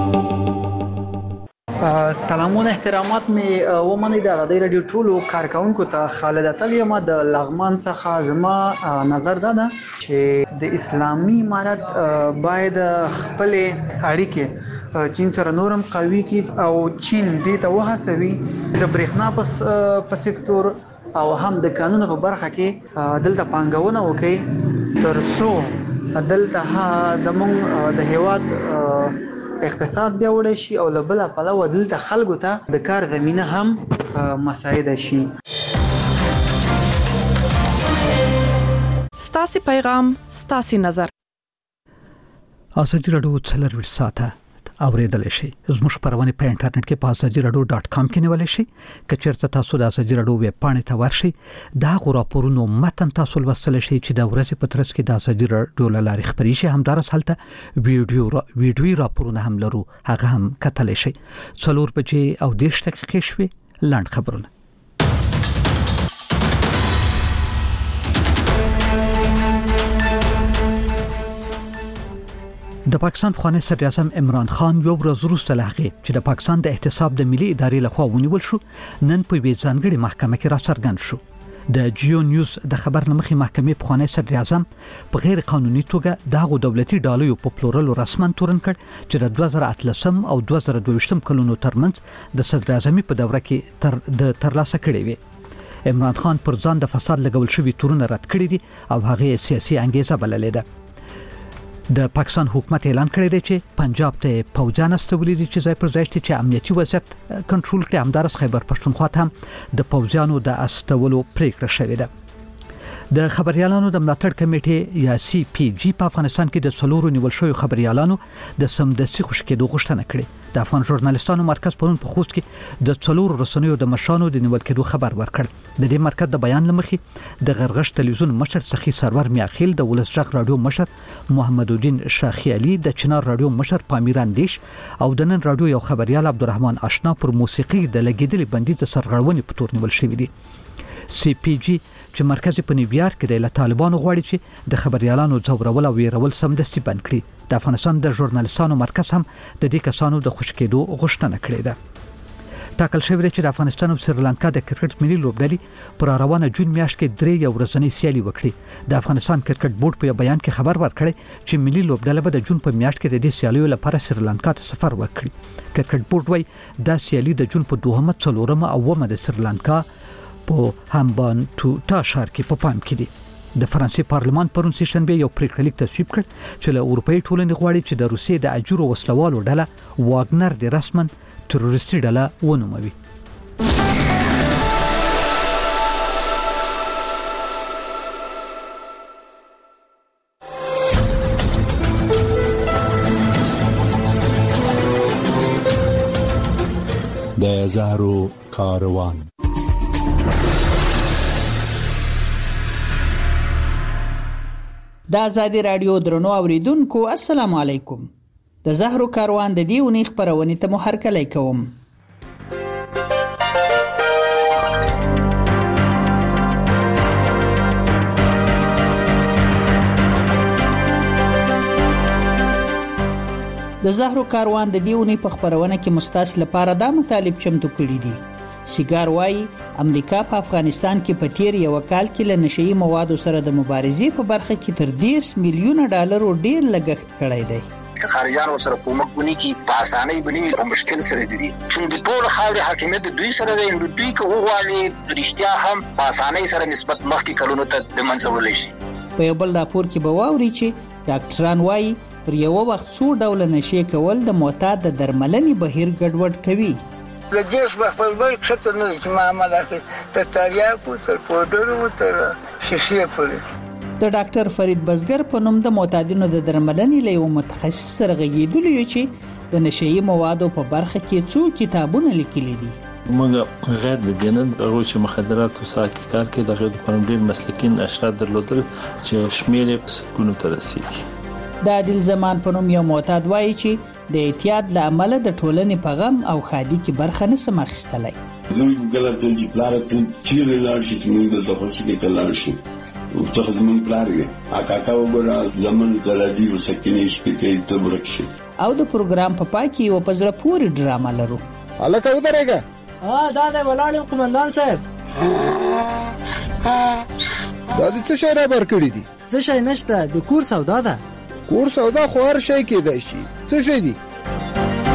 سلامونه احترامات می ومني د ازادي راډیو ټولو کارکونکو ته. خالد اتل یم د لغمان څخه. زما نظر دا ده چې د اسلامي امارت باید خپل اړیکې چین سره نورم قوي کی او چین دې ته وهڅوي د برېښنا په سکتور او هم د قانون په برخه کې دلته پانګونه وکړي تر څو دلته زموږ د هیواد اقتصاد بیا وړي شي او له بله پلوه دلته خلکو ته د کار زمینه هم مساعده شي. ستاسو پیغام ستاسو نظر. ازادي رادیو څلور ساعته اوریدل شي. زموږ خبرونه په انټرنیټ کې په ازادي رادیو ډاټ کام کې نیول شي. کچېرته تاسو د ازادي رادیو ویب پاڼې ته ورشئ دا غوړاپورونو متن تاسو لوستل شي چې د ورځې په ترڅ کې د ازادي رادیو لارې خبري شي. همدارس هلته ویډیو را ویډیو راپورونه هم لرو هغه هم کتل شي. څلور بجې او دېرش دقیقې شوي لاند خبرونه. د پاکستان خواني صدر اعظم عمران خان یو ورځ وروسته لهغه چې د پاکستان د احتساب د ملي ادارې لخوا ونیول شو نن په وی ځانګړي محکمه کې راڅرګند شو. د جیو نیوز د خبر لمخې محکمې په خواني صدر اعظم په غیر قانوني توګه دغه دولتي ډالۍ په پلورل رسمن تورن کړ چې د دوه زره اتلسم او دوه زره دوه ویشتم کلونو ترمنځ د صدر اعظمي په دوره کې تر د ترلاسه کړي وي. عمران خان پر ځان د فساد لګول شوی تورونه رد کړی دي او هغه سیاسي انګیزه بللې ده. د پاکستان حکومت اعلان کړی دی چې پنجاب ته پوځان استولې دي چې ځای پر ځای چې امنیتي وضعیت کنټرول کړي. همدارس خیبر پښتونخوا ته هم د پوځانو د استولو پریکړه شوې ده. د خبريالانو د ملاتړ کمیټې یا سی پی جی په افغانستان کې د څلورو نیول شوی خبريالانو د سمدستي خوشکېدو غوښتنه کړې. د افغان ژورنالیستانو مرکز پرون په خوست کې د څلورو رسنیو د مشرانو د نیول کېدو خبر ورکړ. د دې مرکز د بیان لمخې د غرغش تلویزیون مشر سخی سرور میاخیل، د ولس جغ رادیو مشر محمد الدین شاخی علي، د چنار رادیو مشر پامیران دیش او د نن رادیو یو خبريال عبدالرحمن آشنا پر موسیقي د لګیدلې بندیز سرغړونې په تور نیول شوی دي. سی پی جی چې مرکز په نیویارک کې د طالبانو غواړي چې د خبريالانو ځورول او ویرول سمدستي بند کړي. د افغانستان د ژورنالیستانو مرکز هم د دې کسانو د خوشکېدو غوښتنه کړې ده. ټاکل شوی چې د افغانستان او سریلانکا د کرکټ ملي لوبډلې پر روانه جون میاشت کې درې یو ورځنۍ سیالي وکړي. د افغانستان کرکټ بورډ په بیان کې خبر ورکړی چې ملي لوبډله به د جون په میاشت کې د دې سیالیو لپاره سریلانکا ته سفر وکړي. کرکټ بورډ وايي دا سیالي د جون په دوهمه څلورمه او اومه د سریلانکا په همبان ټوټا ښار کې په پام کې دي. د فرانسې پارلمان پرون سه شنبه یو پریکړه لیک تصویب کړ چې له اروپאי ټولنې غواړي چې د روسیې د اجورو وسلوالو ډله واګنر د رسمن تروریستي ډله ونوموي. د زهرو کاروان د ازادي رادیو درنو اوریدونکو السلام علیکم. د زهرو کاروان د دې اونۍ خبرونه ته مو هرکلی کوم. د زهرو کاروان د دې اونۍ په خبرونه کې مستاس لپاره دا مطالب چمتو کړي دي. سیګار وايي امریکا په افغانستان کې په تیر یو کال کې له نشئی موادو سره د مبارزې په برخه کې تر دیرش میلیونه ډالر ډیر لګښت کړی دی. خارجان سره کومک ونی کی په اسانۍ باندې په مشکل سره دي چې د ټول خاورې حاکمیت دوی سره دی. دوی کوه غواړي رښتیا هم په اسانۍ سره نسبت مخکې کلونو ته د منځول شي. په یو بل راپور کې به واوري چې ډاکټران وايي پر یو وخت څو ډول نشي کول د معتاد د درملنې بهیر ګډوډ کوي. د دې په بل څه نه چې معاملې تر تریاکو تر پودرو تر شیشې پورې. د ډاکټر فرید بزګر په نوم د معتادینو د درملنې له یو متخصص سره غږیدلی چې د نشئی موادو په برخه کې څو کتابونه لیکلي دي. موږ غیر د دینن او چې مخدرات او ساکي کار کې د غیر پرمډین مسلکین اشراد درلودل چې شمیر په سکونو تر رسیدي. د عادل زمان په نوم یو معتاد وایي چې د اعتیاد له امله د ټولنې په غم او خادي کې برخه نه سم اخیستلی. زه ګلر ته چې پلار ته چیرې لاړ شي چې موږ د تخصص کې لاړ شو او څه زمون پلار یې اکاکا وګړه زمون تلادي وسکینې شپې ته ورکشي. او د پروګرام په پای کې یو پزړه پوری ډرامه لرو. الکه ودرېګه ها دا د ولاړ قومندان صاحب دا د څه شی را بر کړی دي؟ څه شی نشته، د کور سودا ده. کور سودا خو هر شی کېدای شي. څه شی دي؟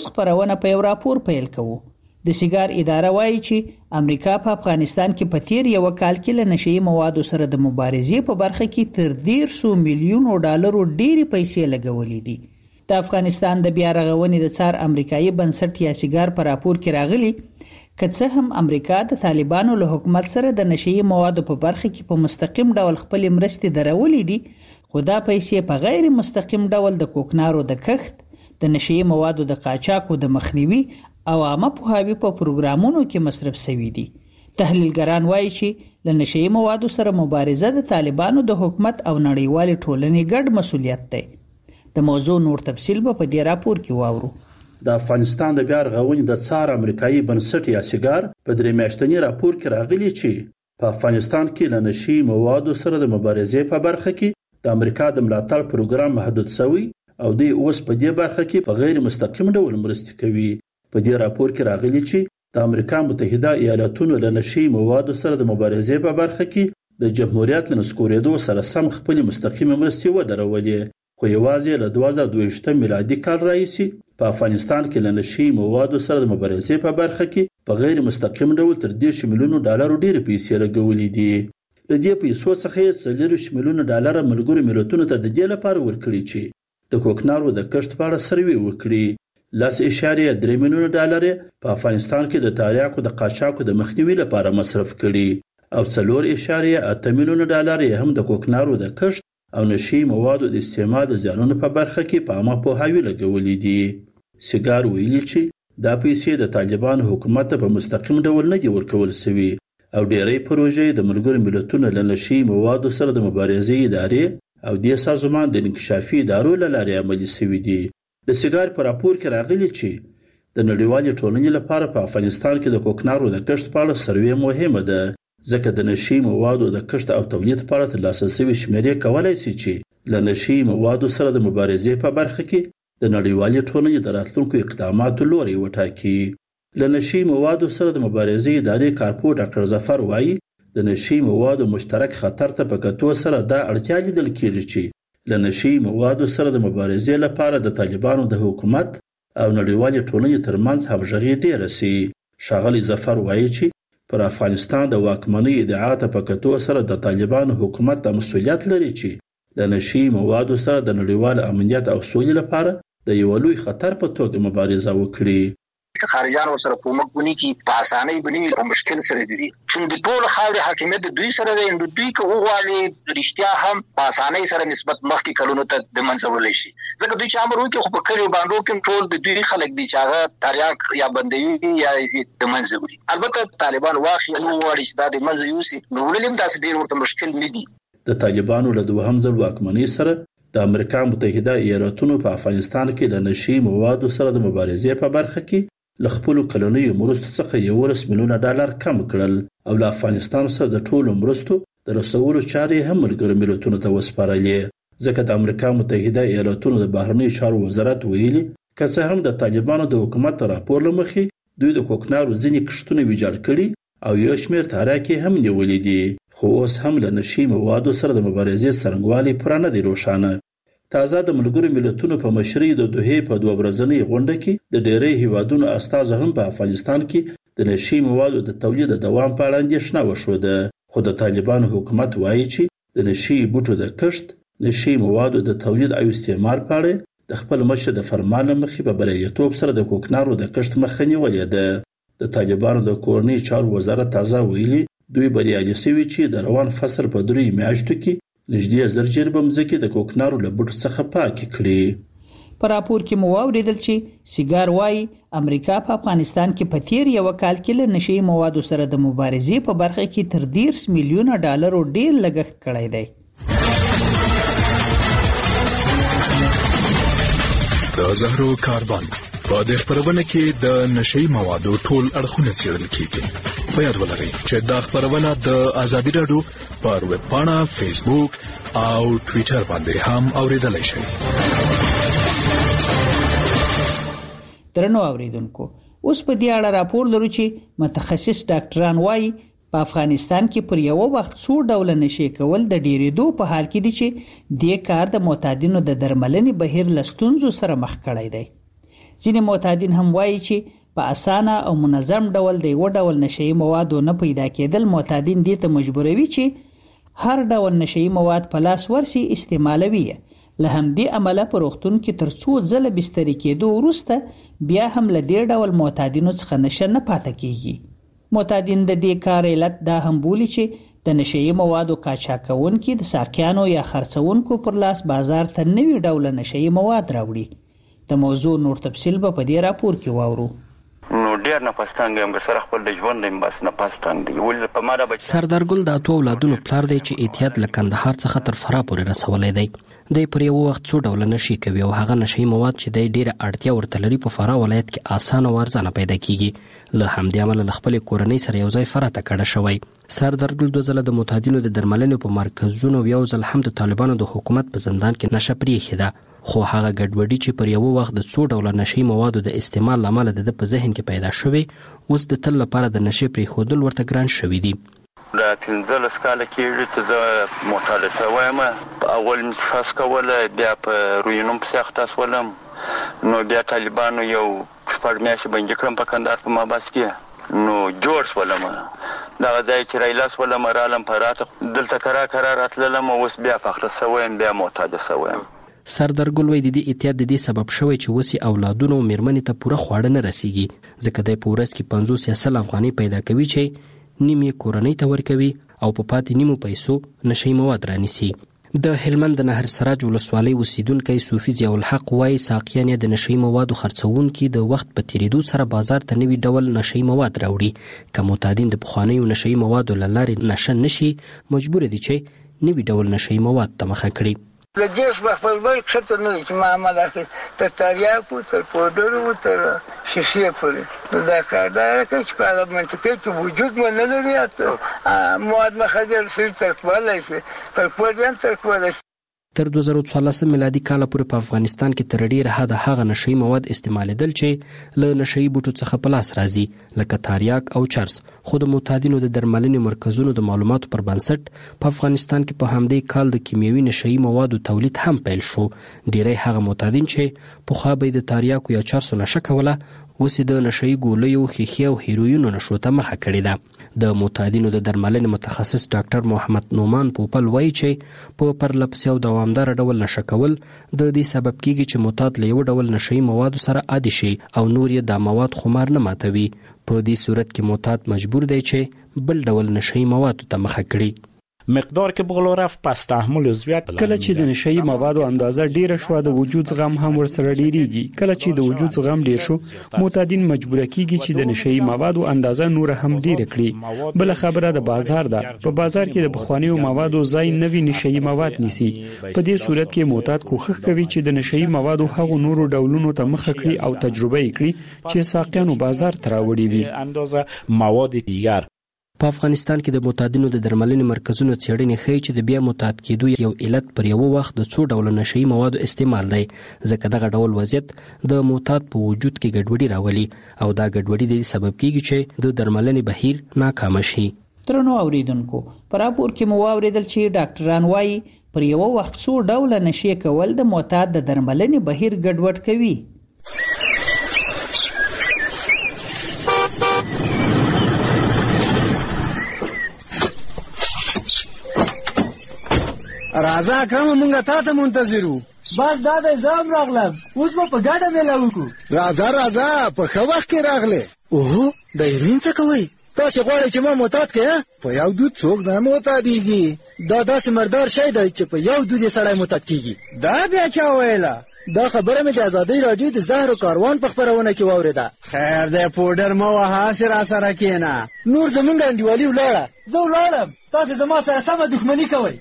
اوس خبرونه په یو راپور پیل کوو. د سیګار اداره وایي چې امریکا په افغانستان کې په تیر یو کال کې له نشئی موادو سره د مبارزې په برخه کې تر ډیر سو میلیونو ډالرو ډېری پیسې لګولې دي. د افغانستان د بیا رغونې د څار امریکایي بنسټ یا سیګار په راپور کې راغلي که څه هم امریکا د طالبانو له حکومت سره د نشئی موادو په برخه کې په مستقیم ډول خپل مرستې درولې دي، خو دا پیسې په غیر مستقیم ډول د کوکنارو د کښت، د نشئی موادو د قاچاقو د مخنیوي او عامه پوهاوي په پروګرامونو کې مصرف شوي دي. تحلیلګران وایي چې له نشئی موادو سره مبارزه د طالبانو د حکومت او نړیوالې ټولنې ګډ مسؤلیت دی. د موضوع نور تفصیل به په دې راپور کې واورو. د افغانستان د بیا رغونې د څار امریکایي بنسټ یا سیګار په درې میاشتني راپور کې راغلي چې په افغانستان کې له نشئی موادو سره د مبارزې په برخه کې د امریکا د ملاتړ پروګرام محدود شوی او دوی اوس په دې برخه کې په غیر مستقیم ډول مرستې کوي. په دې راپور کې راغلي چې د امریکا متحده ایالاتونو له نشئی موادو سره د مبارزې په برخه کې د جمهوریت له نسکورېدو سره سم خپل مستقیم مرستې ودرولې، خو یوازې له دوه زره دوه ویشت میلادي کال راهیسې په افغانستان کې له نشئی موادو سره د مبارزې په برخه کې په غیر مستقیم ډول تر دېرش میلیونو ډالرو ډېرې پیسې لګولې دي. له دې پیسو څخه یې څلوېښت میلیونه ډالره ملګرو ملتونو ته د دې لپاره ورکړي چې د کوکنارو د کښت په اړه سروې وکړي. لس اعشاریه درې میلیونه ډالر په افغانستان کې د تریاکو د قاچاقو د مخنیوي لپاره مصرف کړي او څلور اعشاریه اته میلیونه ډالر هم د کوکنارو د کښت او نشئی موادو د استعمال د زیانونو په برخه کې په عامه پوهاوي لګولې دي. سیګار ویلي چې دا پیسې د طالبانو حکومت ته په مستقیم ډول نه دي ورکول شوي او ډېری پروژې د ملګرو ملتونو له نشئی موادو سره د مبارزې ادارې او د سازمان د انکشافي ادارو له لارې عملي شوي دي. د سیګار په راپور کې راغلي چې د نړیوالې ټولنې لپاره په افغانستان کې د کوکنارو د کښت په اړه سروې مهمه ده، ځکه د نشئی موادو د کښت او تولید په اړه ترلاسه شوي شمیرې کولی شي چې له نشئی موادو سره د مبارزې په برخه کې د نړیوالې ټولنې د راتلونکو اقداماتو لوری وټاکي. له نشئی موادو سره د مبارزې ادارې کارپو ډاکټر ظفر وایي د نشئی موادو مشترک خطر ته په کتو سره دا اړتیا لیدل کېږي چې له نشئی موادو سره د مبارزې لپاره د طالبانو د حکومت او نړیوالې ټولنې ترمنځ همغږي ډېره شي. ښاغلی ظفر وایي چې پر افغانستان د واکمنۍ ادعا ته په کتو سره د طالبانو حکومت د مسؤلیت لري چې د نشئی موادو سره د نړیوال امنیت او سولې لپاره د یو لوی خطر په توګه مبارزه وکړي. خارجان ورسره کومک ونی کی په اسانۍ باندې په مشکل سره دي چې د ټول خاورې حاکمیت دوی سره دی، نو دوی که وغواړي رښتیا هم په اسانۍ سره نسبت مخکې کلونو ته د منځوړلی شي، ځکه دوی چې امر وکړي خو په کلیو باندې کې ټول د دوی خلک دي چې هغه تریاک یا بندوي یا د منځوړي. البته طالبان واخی وغواړي چې دا د منځ یوسي، نو ولې تاسو ډیر ورته مشکل نه دي. د طالبانو له دوهم ځل واکمنۍ سره د امریکا متحده ایالاتونو په افغانستان کې له نشئی موادو سره د مبارزې په برخه کې له خپلو کلنیو مرستو څخه یولس میلیونه ډالر کم کړل او له افغانستان سره د ټولو مرستو د رسولو چارې هم ملګرو ملتونو ته وسپارلې، ځکه د امریکا متحده ایالاتونو د بهرنیو چارو وزارت ویلي که څه هم د طالبانو د حکومت راپور له مخې دوی د کوکنارو ځینې کښتونه ویجاړ کړي او یو شمېر تاریاکې هم نیولې دي، خو اوس هم له نشئی موادو سره د مبارزې څرنګوالی پوره نه دی روښانه. تازه د ملګرو ملتونو په مشرۍ د دوحې په دوه ورځنۍ غونډه کې د ډېری هیوادونو استازو هم په افغانستان کې د نشئی موادو د تولید د دوام په اړه اندېښنه وښوده، خو د طالبانو حکومت وایي چې د نشئی بوټو د کښت، نشئی موادو د تولید او استعمال په اړه د خپل مشر د فرمان له مخې په بریالیتوب سره د کوکنارو د کښت مخه نیولې ده. د طالبانو د کورنۍ چارو وزارت تازه ویلي دوی بریالي شوي چې د روان فصل په دریو میاشتو کې نږدې زر جریبه مځکې د کوکنارو له بوټو څخه پاکې کړي. په راپور کې مو واوریدل چې سیګار وایي امریکا په افغانستان کې په تیر یو کال کې له نشئی موادو سره د مبارزې په برخه کې تر دېرش میلیونه ډالرو ډیر لګښت کړی دی. د زهرو کاربن په دې خبرونه کې د نشئی موادو ټول اړخونه څېړل کیږي. په یاد ولرئ چې دا خبرونه د ازادي راډیو پر ویب پاڼه، فیسبوک او ټویټر باندې هم اوریدلای شئ. درنو اوریدونکو، اوس په دې اړه راپور لرو چې متخصص ډاکټران وایي په افغانستان کې پر یو وخت څو ډول نشي کول د ډیرېدو په حال کې دي چې د کار د معتادینو د درملنې بهیر لستونزو سره مخ کړی دی. ځینې معتادین هم وایي چې په اسانه او منظم ډول د یو ډول نشئی موادو نه پیدا کېدل معتادین دې ته مجبوروي چې هر ډول نشئی مواد په لاس ورسي استعمالوي. له همدې امله په روغتون کې تر څو ځله بستري کېدو وروسته بیا هم له دې ډول معتادینو څخه نشه نه پاتې کیږي. معتادین د دې کار علت دا هم بولي چې د نشئی موادو قاچاقونکي د ساقیانو یا خرڅونکو پر لاس بازار ته نوي ډول نشئی مواد راوړي. د موضوع نور تفصیل به په دې راپور کې واورو. نو ډیر نه پښتنګ هم سره خپل د ژوند د بس نه پښتنګ دی ول په ماره بچ سردار ګل د اتو اولادونو پلار دی چې احتیاط له کندهار څخه تر فراه پورې رسولې دی. د پر یو وخت څو ډول نشي کوي او هغه نشي مواد چې د ډیره اړتیا ورته لري په فراه ولایت کې اسانه ورزنه پیدا کیږي. له همدې عمل خپل کورنۍ سره یو ځای فراه ته کډه شوی. سردار ګل د زله د متعدینو د درملنې په مرکزونو یو ځل هم د طالبانو د حکومت په زندان کې نشه پریښې ده. خو هغه ګډوډي چې پر یو وخت د څو ډول نشي موادو د استعمال لامل د په ذهن کې پیدا شوی اوس د تل لپاره د نشي پرې خودل ورته ګران شوی دی. د پنځلس کال کې چې زه مطالعه وایم اول مفاس کوله بیا په روینوم په سختاس ولم نو بیا طالبانو یو فرمیاش باندې کړم په کندهار په ماباس کې نو جورج ولم دا ځای چې رایلاس ولم رالم پراته دلته کرا کرا راتللم اوس بیا فخر سویم بیا معتاد سویم. سردار ګل وای د دې احتیاط د دې سبب شوی چې وسی اولادونو میرمنې ته پوره خواړه نه رسیږي ځکه د پورس کې پنځوس سل افغاني پیدا کوي چې نیمه کورنۍ ته ورکوي او په پاتې نیمو پیسو نشئی مواد رانیسي. د هلمند د نهر سراج ولسوالۍ اوسیدونکو صوفي ضیاء الحق وای ساقیان د نشئی موادو خرڅونکي د وخت په تیریدو سره بازار ته نوي ډول نشئی مواد راوړي. که معتادین د پخوانیو نشئی موادو لارې نشه نشي مجبور دي چې نوي ډول نشئی مواد ته مخه کړي. د دیش په خپل بل کښته نه چې ما عمل اخیست تر تریاکو تر پوډرو تر شیشې پورې دا کار دا راکړي چې په منطقه کې وجود مو نه لري مواد مخدر سر تر کولای شي پر پوډر تر کولای شي. تر دوه زره څوارلس میلادي کال پورې په افغانستان کې تر ډیره حد هغه نشئی مواد استعمالیدل چې له نشئی بوټو څخه په لاس راځي لکه تریاک او چرس. خو د معتادینو د درملنې مرکزونو د معلوماتو پر بنسټ په افغانستان کې په همدې کال د کیمیاوي نشئی موادو تولید هم پیل شو. ډیری هغه معتادین چې پخوا به د تریاکو یا چرسو نشه کوله اوس د نشئی ګولیو خیخي او هیروینو نشو ته مخه کړې ده. د معتادینو د درملنې متخصص ډاکټر محمد نومان پوپل وایي چې په پرلپسې او دوامدار ډول نشه کول د دې سبب کیږي چې معتاد له یو ډول نشئی موادو سره عادي شي او نور یې د مواد خمار نه ماتوي. په دې صورت کې معتاد مجبور دی چې بل ډول نشئی موادو ته مخه کړي. مقدار که بغلو رفت پس تحمل عضویت کله چې د نشئی موادو اندازه ډیره شو د وجود زغم هم ورسره ډیریږي. کله چې د وجود زغم ډیر شو معتادین مجبور کیږي چې د نشئی موادو اندازه نور هم ډیره کړي. بل خبره د بازار ده. په بازار کې د بخوانیو موادو ځای نوي نشئی مواد نیسي. په دې صورت کې معتاد کوښښ کوي چې د نشئی موادو هغو نورو ډولونو ته مخه کړي او تجربه یې کړي چې ساقیانو بازار ته راوړي وي. اندازه مواد دیگر په افغانستان کې د معتادینو د درملنې مرکزونو څېړنې ښیي چې د بیا معتاد کېدو یو علت پر یو وخت د څو ډول نشئی موادو استعمال دی ځکه دغه ډول وضعیت د معتاد په وجود کې ګډوډي راولي او دا ګډوډي د سبب کیږي چې د درملنې بهیر ناکام شي. ترنو اوریدونکو پر راپور کې مو واوریدل چې ډاکټران وایي پر یو وخت څو ډول نشي کول د معتاد د درملنې بهیر ګډوډ کوي. راځه اکرم مونږه تا ته منتظر وو. بس دا د زام راغلم اوس په ګډه میله وکړو. راځه راځه په ښه وخت کې راغله. اوه د هیروین څه کوي؟ تاسو غواړئ چې ما معتاد کړئ؟ په یو دود څوک نه معتادیږي. دا داسې مردار شی دی چې په یو دود یې سړی معتاد کیږي. دا بیا چا ویله؟ دا خبره مې د ازادۍ راډیو د زهر کاروان په خپرونه کې واورېده. خیر دی پوډر مه وهه هسې را سره کښېنه. نور زمونږ انډیوالي ولاړه. زه ولاړم تاسې زما سره سمه دښمني کوئ.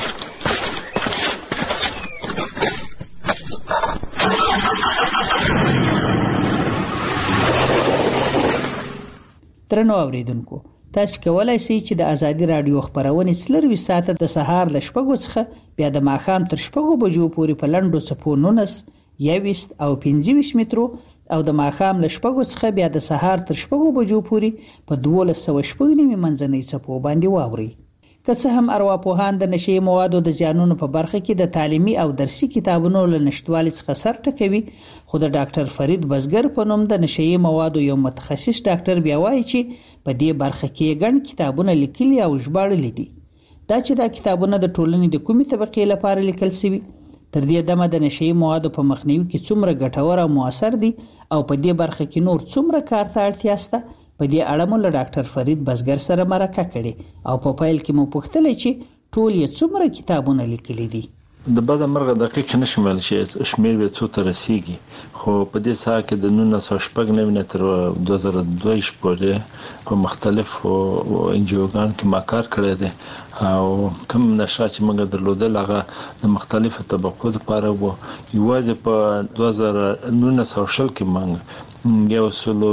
ترنو اوریدونکو تاسو کولای شئ چې د ازادي رادیو خبرونه څلروي ساعته د سهار ل شپږو څخه بیا د ماښام تر شپږو بجو پورې په لنډو څپو نونس یويست او پنځه ویشت مترو او د ماښام ل شپږو څخه بیا د سهار تر شپږو بجو پورې په دولس سوه شپږ نیمه منځنۍ څپو باندې واوري. که څه هم ارواپوهان د نشي موادو د زیانونو په برخه کې د تعلیمي او درسي کتابونو له نشټوالي څخه سر ټکوي، خو د ډاکټر فرید بزګر په نوم د نشي موادو یو متخصص ډاکټر بیا وایي چې په دې برخه کې ګڼ کتابونه لیکلي او ژباړلي دي. دا چې دا کتابونه د ټولنې د کومې طبقې لپاره لیکل شوي، تر دې دمه د نشي موادو په مخنیوي کې څومره ګټور او موثر دي او په دې برخه کې نور څومره کار ته اړتیا شته، په دې اړه مو له ډاکټر فرید بزګر سره مرکه کړې او په پیل کې مو پوښتنه چې ټول یې څومره کتابونه لیکلي دي. د بده مرغه دقیق نشم ویل چې شمیر به څو ته رسیږي، خو په دې ساعت کې د نولس سوه شپږ نوي تر دوه زره دوه پورې په مختلفو انجیوګانو کې ما کار کړی دی او کوم نشرات چې موږ درلودل هغه د مختلفو طبقو لپاره وو. یوازې په دوه زره نولس او شل کې موږ یو سلو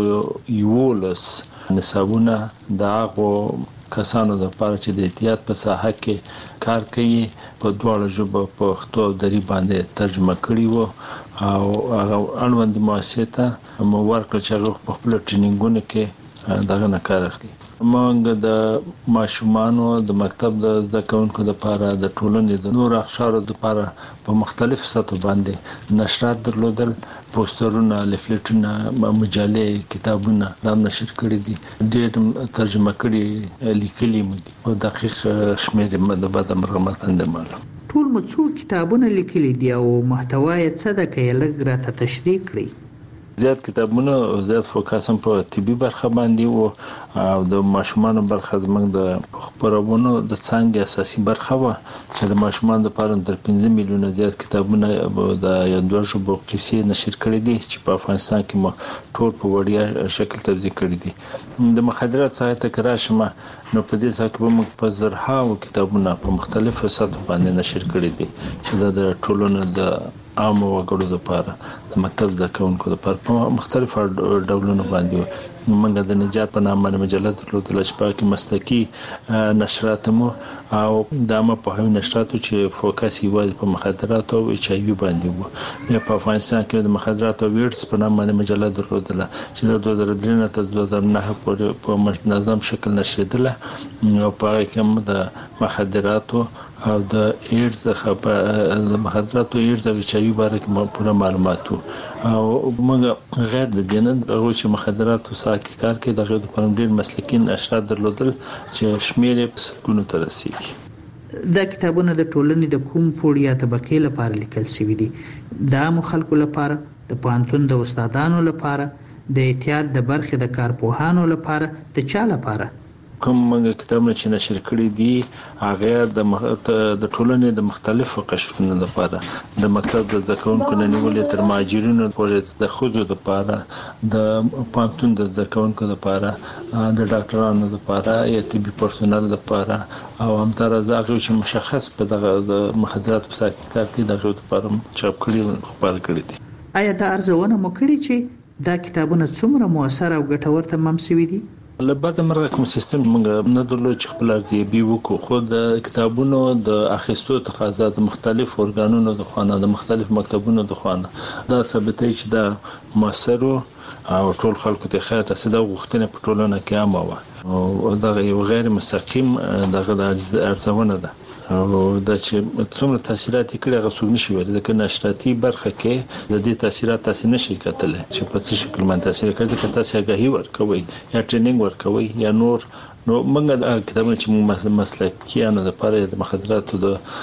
یولس نصابونه د هغو کسانو لپاره چې د احتیاط په ساحه کې کار کوي په دواړو ژبو پښتو او دري باندې ترجمه کړي وو او هغه اړوند مؤسسه مو ورکړ چې هغه په خپل ټریننګونو کې دغه نه کار اخلي. موږ د ماشومانو د مکتب د زده کوونکو لپاره د ټولنې د نور اقشارو لپاره په مختلف سطحو باندې نشرات درلودل، پوسټرونه، لیفلیټونه، مجلې، کتابونه دا نشر کړي دي، ډېر ترجمه کړي لیکلي مو دي او دقیق شمیر د بعد مرغمت نه معلوم. ټول مو څو کتابونه لیکلي دي او محتوا یې څه ده که یې لږ راته تشریح کړئ؟ زیات کتابونه او زیات فوکس هم په طبي برخه باندې وو او د ماشومانو برخه زموږ د خبرونو د څنګه اساسي برخه و چې د ماشومانو لپاره تر پنځه میلیونه زیات کتابونه د یو دوه ژبو قصې نشر کړي دي چې په افغانستان کې مو ټول په وړیا شکل توزیع کړي دي. د مخدرات سایت کراشمه نو په دې ځکه به موږ په زرهاو کتابونه په مختلفو سطحو باندې نشر کړي دي چې د ټولنې د عام وګړو لپاره د مکتب زده کوونکو لپاره په مختلفو ډولونو باندې موږ د نجات په نامه مجله درلودله چې پکې مسلکي نشرات مو او د عامه پوهاوي نشراتو چې فوکس یې په مخدرات او ایچ آی وي باندې وو. په افغانستان کې د مخدرات او ویډز په نامه مجله درلودله چې د دوه زره درې نه تر دوه زره نه پورې په منظم شکل نشریدله او په هغه کې د مخدراتو او د ایډز څخه د مخدراتو ایډز او ایچ آی وي باره کې پوره معلومات وو او موږ غیر د دې نه هغه چې مخدراتو ساکي کار کوي دغه د پرم ډیر مسلکین اشرات درلودل چې شمیر په سلګونو ته رسیږي. دا کتابونه د ټولنې د کوم پوړ یا طبقې لپاره لیکل شوي دي؟ د عامو خلکو لپاره، د پوهنتون د استادانو لپاره، د احتیاط د برخې د کارپوهانو لپاره، د چا لپاره؟ کوم موږ کتابونه چې نشر کړي دي هغه د مخ... د ټولنې د مختلفو قشرونو لپاره، د مکتب د زده کوونکو نه نیولې تر مهاجرینو پورې، د ښځو لپاره، د پوهنتون د زده کوونکو لپاره، د ډاکټرانو لپاره یا طبي پرسونل لپاره او همدارس هغه چې مشخص په دغه د مخدرات په ساکي کار کې دغه لپاره چاپ کړي خپل کړي دي. آیا دا ارزونه مو کړې چې دا کتابونه څومره موثر او ګټور تمام شوي دي؟ لبعد مرغه کوم سیستم موږ نه درلود چې خپل ارزیابي وکړو، خو د کتابونو د اخیستو تقاضا د مختلف ارګانونو د خوانه د مختلف مکتبونو د خوانه دا ثابتوي چې دا موثر او ټول خلکو ته خیر رسیدو غوښتنه په ټولنه کې عامه و او دا یو غیر مستقیم دغه د ارزونه ده او دا چې څومره تاثیرات کړي هغه څوک نشي ویل، ځکه نشراتي برخه کې د دې تاثیرات تاسو نشي کتلی چې په څه شکل باندې تاثیر کوي، ځکه تاسو هغه ورکوي یا ټریننګ ورکوي یا نور نو موږ د کتابونو چې موږ مسلکیانو لپاره د مخدراتو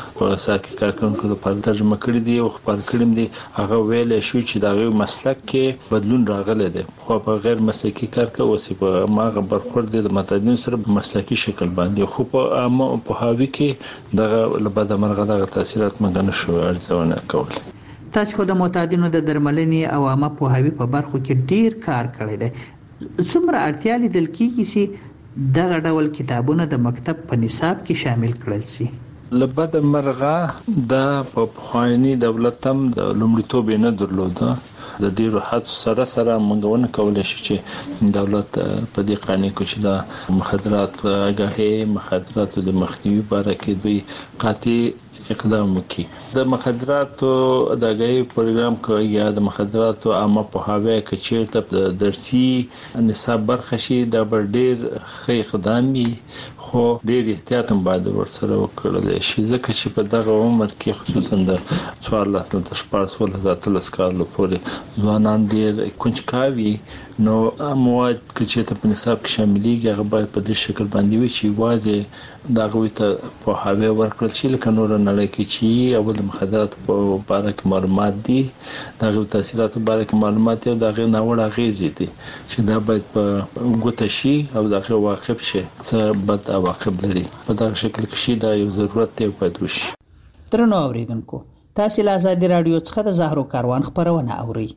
د ساکي کارکونکو لپاره ترجمه کړي دي او خپل کړم دي هغه ویل شو چې دا یو مسلک کې بدلون راغلی دی، خو په غیر مسلکي کار کې اوسې په ماغه برخورد د متدین سره مسلکي شکل باندې، خو په عامه په هاوی کې دغه لبد مرغه دغه تاثیرات موږ نشو ارزونه کول. تاسو خو د معتادینو د درملنې او عامه په هاوی په برخو کې ډیر کار کړی دی، څومره اړتیا لیدل کیږي چې دغه ډول کتابونه د مکتب په نصاب کې شامل کړل شي؟ لبد مرغه د په خواني دولت هم د لومړیتوب نه درلوده، د ډیرو حد سره سره موږ کولای شو چې دولت په دې قانون کې چې د مخدرات آگاهي مخدرات د مخنیوي باره کې دوی قاطع اقدام وکړي. د مخدراتو د غي پروګرام کوي یا د مخدراتو عامه په هاوی کې چیرته د درسي نصاب برخه شي دا بر ډیر ښه اقدام وي خو ډیر احتیاط هم باید ورسره وکړل شي ځکه چې په دغه عمر کې خصوصا د څوارلس نه شپږ سوه اتلس کال پورې ځوانان ډیر کنجکاوي نو مواد چې ته په نصاب کې شاملېږي هغه باید په دې شکل باندې وي چې واځي دا غوي ته په هاوی ورکړل شي لکه نور نړۍ کې چې اول د مخدرات په اړه کې معلومات دي دا غو تاثیرات په اړه کې معلومات او دا غي ناوړه غیزي دي چې دا باید په ګوته شي او دا غو واقف شي څه بد عواقب لري په دا شکل کې شي دا یو ضرورت دی باید وشي. ترنو اوریدونکو تاسو له آزادي رادیو څخه د زهرو کاروان خبرونه اورئ.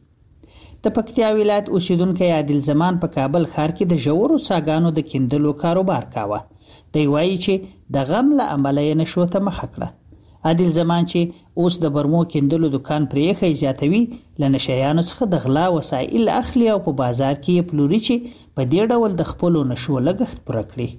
د پکتیا ولایت اوسیدونکو عادل زمان په کابل ښار کې د ژورو څاګانو د کیندلو کاروبار کاوه. دی وایي چې د غم له امله یې نشو ته مخ کړه. عادل زمان چې اوس د برمو کیندلو دکان پرې خې زیاتوي لنشيانو څخه د غلا وسایل اخلي او په بازار کې پلوري چې په دې ډول د خپل نشو لګښت پوره کړي.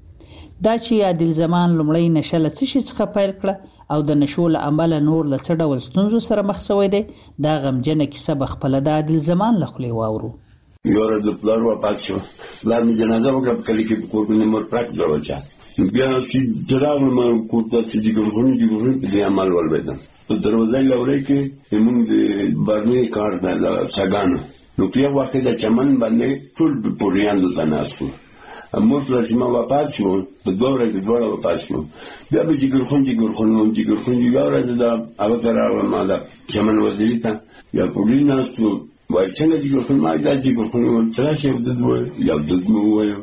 دا چې عادل زمان لمړی نشله څه څخه پیل کړه او د نشو له امله نور له څه ډول ستونزو سره مخ شوی دی دا غمجنه کیسه بخپله د عادل زمان له خولې واورو. یو ورځ د پلار وفات شو. پلار مې جنازه وکړه په کلي کې په کور کې مور پراک درلوده. بیا چې راغلم کور ته چې ګورخوني دي ګورخوني په دې عمل ولوېدم. په دروازه لوري کې موږ د برني کار نه څنګه نو په وخت د چمن باندې ټول پوریان د تناسو مور پلار چې ما واپس شو په دوره کې دوره واپس شو بیا به چې ګورخون چې ګورخون نو چې ګورخون یو ورځ دا هغه سره ما دا چمن وزیری ته یا پولیس ناستو وای څنګه چې ګورخون ما دا چې ګورخون یو تراشي یو د دوه یو د دوه وایو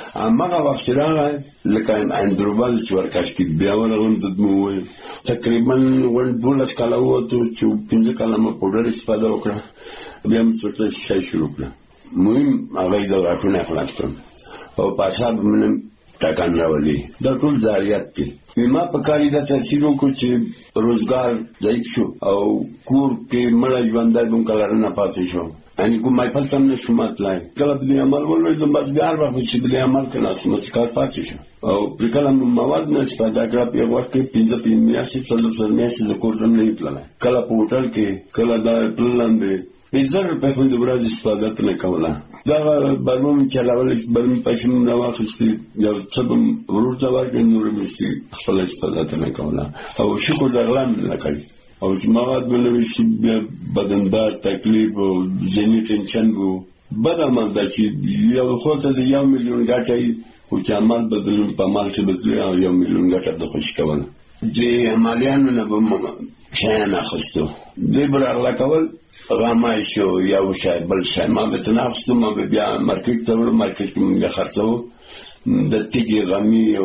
هغه وخت راغی لکه اندروبال چې ورکاش کې بیا ورغون د دوه وایو تقریبا ون دولس کاله وته چې پنځه کاله ما پودر استفاده وکړه بیا موږ څه شي شروع کړه مهم هغه د غاښونو خلاص کړم او پاساب منم ټاکان راولي دا ټول ضرورت دي. ما په کاری دا تاثیر وکړ چې روزګار ضعیف شو او کور کې مړ ژوندای دوم کلر نه پاتې شو ان کوم مې په تم نه شو ماتلای کله په دې عمل ولې بس بیا ورته چې په دې عمل کې ناس مسکار پاتې شو او پر کله مواد نه استفاده کړه په وخت کې پنځه پنځه میاشتې څلور څلور میاشتې د کور ته نه تلل کله په هوټل کې کله دا پلان بزر په خو د ورځ استفاده نه کوله دا برمم چلاول برم پښم نه واخستي یو څه ورته ورګ نور مستي خپل استفاده نه کوله او شکر درلان لکه او مواد بلوي چې بدنبار تکلیف او ځینې ټینشن وو بدل دا چې یو خاطر د یو میلیون ګټي او چې عمل بدلون په مال څه بدل او یو میلیون ګټه د خوش کوله د عملیانو نه به شان اخستو د برغلا کول غامای شو یو شای بل شای ما به تنافسو ما به بیا مارکیټ ته ورو مارکیټ کې موږ خرڅو د تیګي غامي او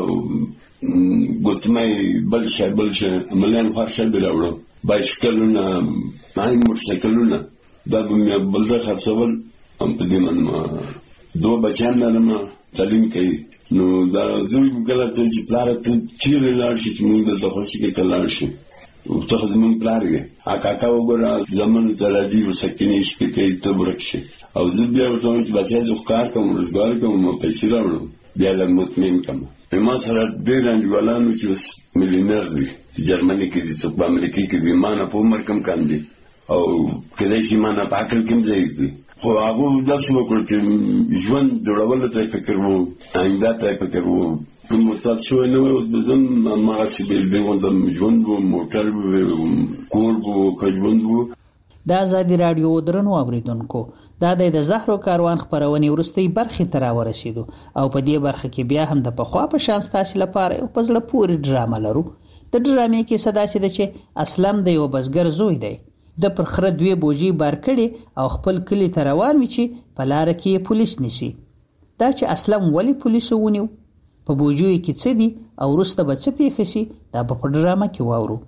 ګوتمای بل شای بل شای مليان خرڅه بلاوړو بایسکلونه مای موټرسایکلونه دا به بل ځای خرڅول هم په دې باندې دوه بچیان لرم تعلیم کوي نو دا زوی ګلته چې پلار ته چیرې لاړ شي چې موږ د خوشي کې تلل شي او څه خدمت پلارګه اکاکا وګوره زمون تلادي وسکینې شپې کې ته ورکشي او زه بیا ورته چې بچا زه کار کوم روزګار کوم مو پیسې راوړم بیا له مطمئن کوم ما سره ډېر انډیوالانو چې مليونر دي جرمني کې دي څوک په امریکا کې دي ما نه په عمر کم کم دي او کله چې ما نه پاکل کوم ځای دي خو هغه داسې وکړ چې ژوند جوړول ته فکر وو آینده ته فکر وو کوم تاسو نه اوس بدن ما چې بل دغه ژوند وو موټر وو کور وو کژوند وو د آزادي رادیو درنو اوریدونکو دا د زهرو کاروان خبرونه ورستي برخه تر ورسېدو او په دې برخه کې بیا هم د پخوا په شان ستاسو لپاره او پزله پوری ډرامه لرو. د ډرامې کې صدا چې د چې اسلم د یو بزګر زوی دی د پرخره دوی بوجي بار کړي او خپل کلی ته روان وي چې په لار کې پولیس نیسي. دا چې اسلم ولی پولیس ونیو په بوجوي کې څه دي او ورسته به څه پیښ شي دا په ډرامه کې واورو.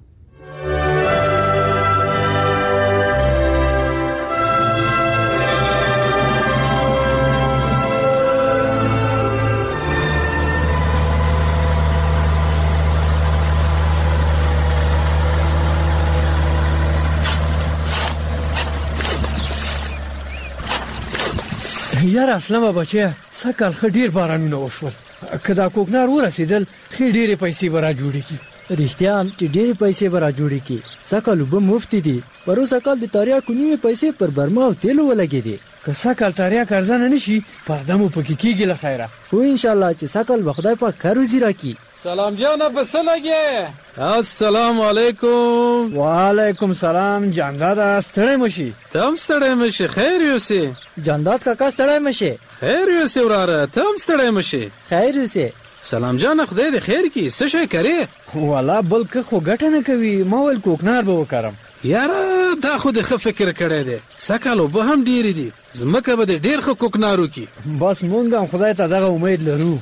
یاره اسلامه بچیا سکل خ ډیر بارانونه وشول که دا کوکنار ورسېدل خې ډیرې پیسې به را جوړې کی رښتیا هم چې ډېرې پیسې به را جوړې کړي. سږکال اوبه مفتې دي. پروسه کال د تریاکو نیمې پیسې پر برما او تیلو ولګېدې. که سږکال تریاک ارزانه نه شي پرده مو پکې کېږي له خیره. خو انشاءالله چې سږکال به خدای پاک ښه روزي راکړي. سلام جانه په څه لګې؟ السلام علیکم. وعلیکم سلام. جانداده ستړی مه شي. ته هم ستړی مه شي. خیر یوسې. جانداد کاکا ستړی مه شي. خیر یوسې وراره ته هم ستړی مه شي. خیر یوسې. سلام جانه خدای دې خیر کړي. څه شی کرې؟ والا بل که خو ګټه نه کوي. ما ویل کوکنار به وکرم. یاره دا خو د ښه فکر کړی دی. سږکال اوبه هم ډېرې دي. ځمکه به د ډېر ښه کوکنار وکړي. بس مونږ هم خدای ته دغه امید لرو.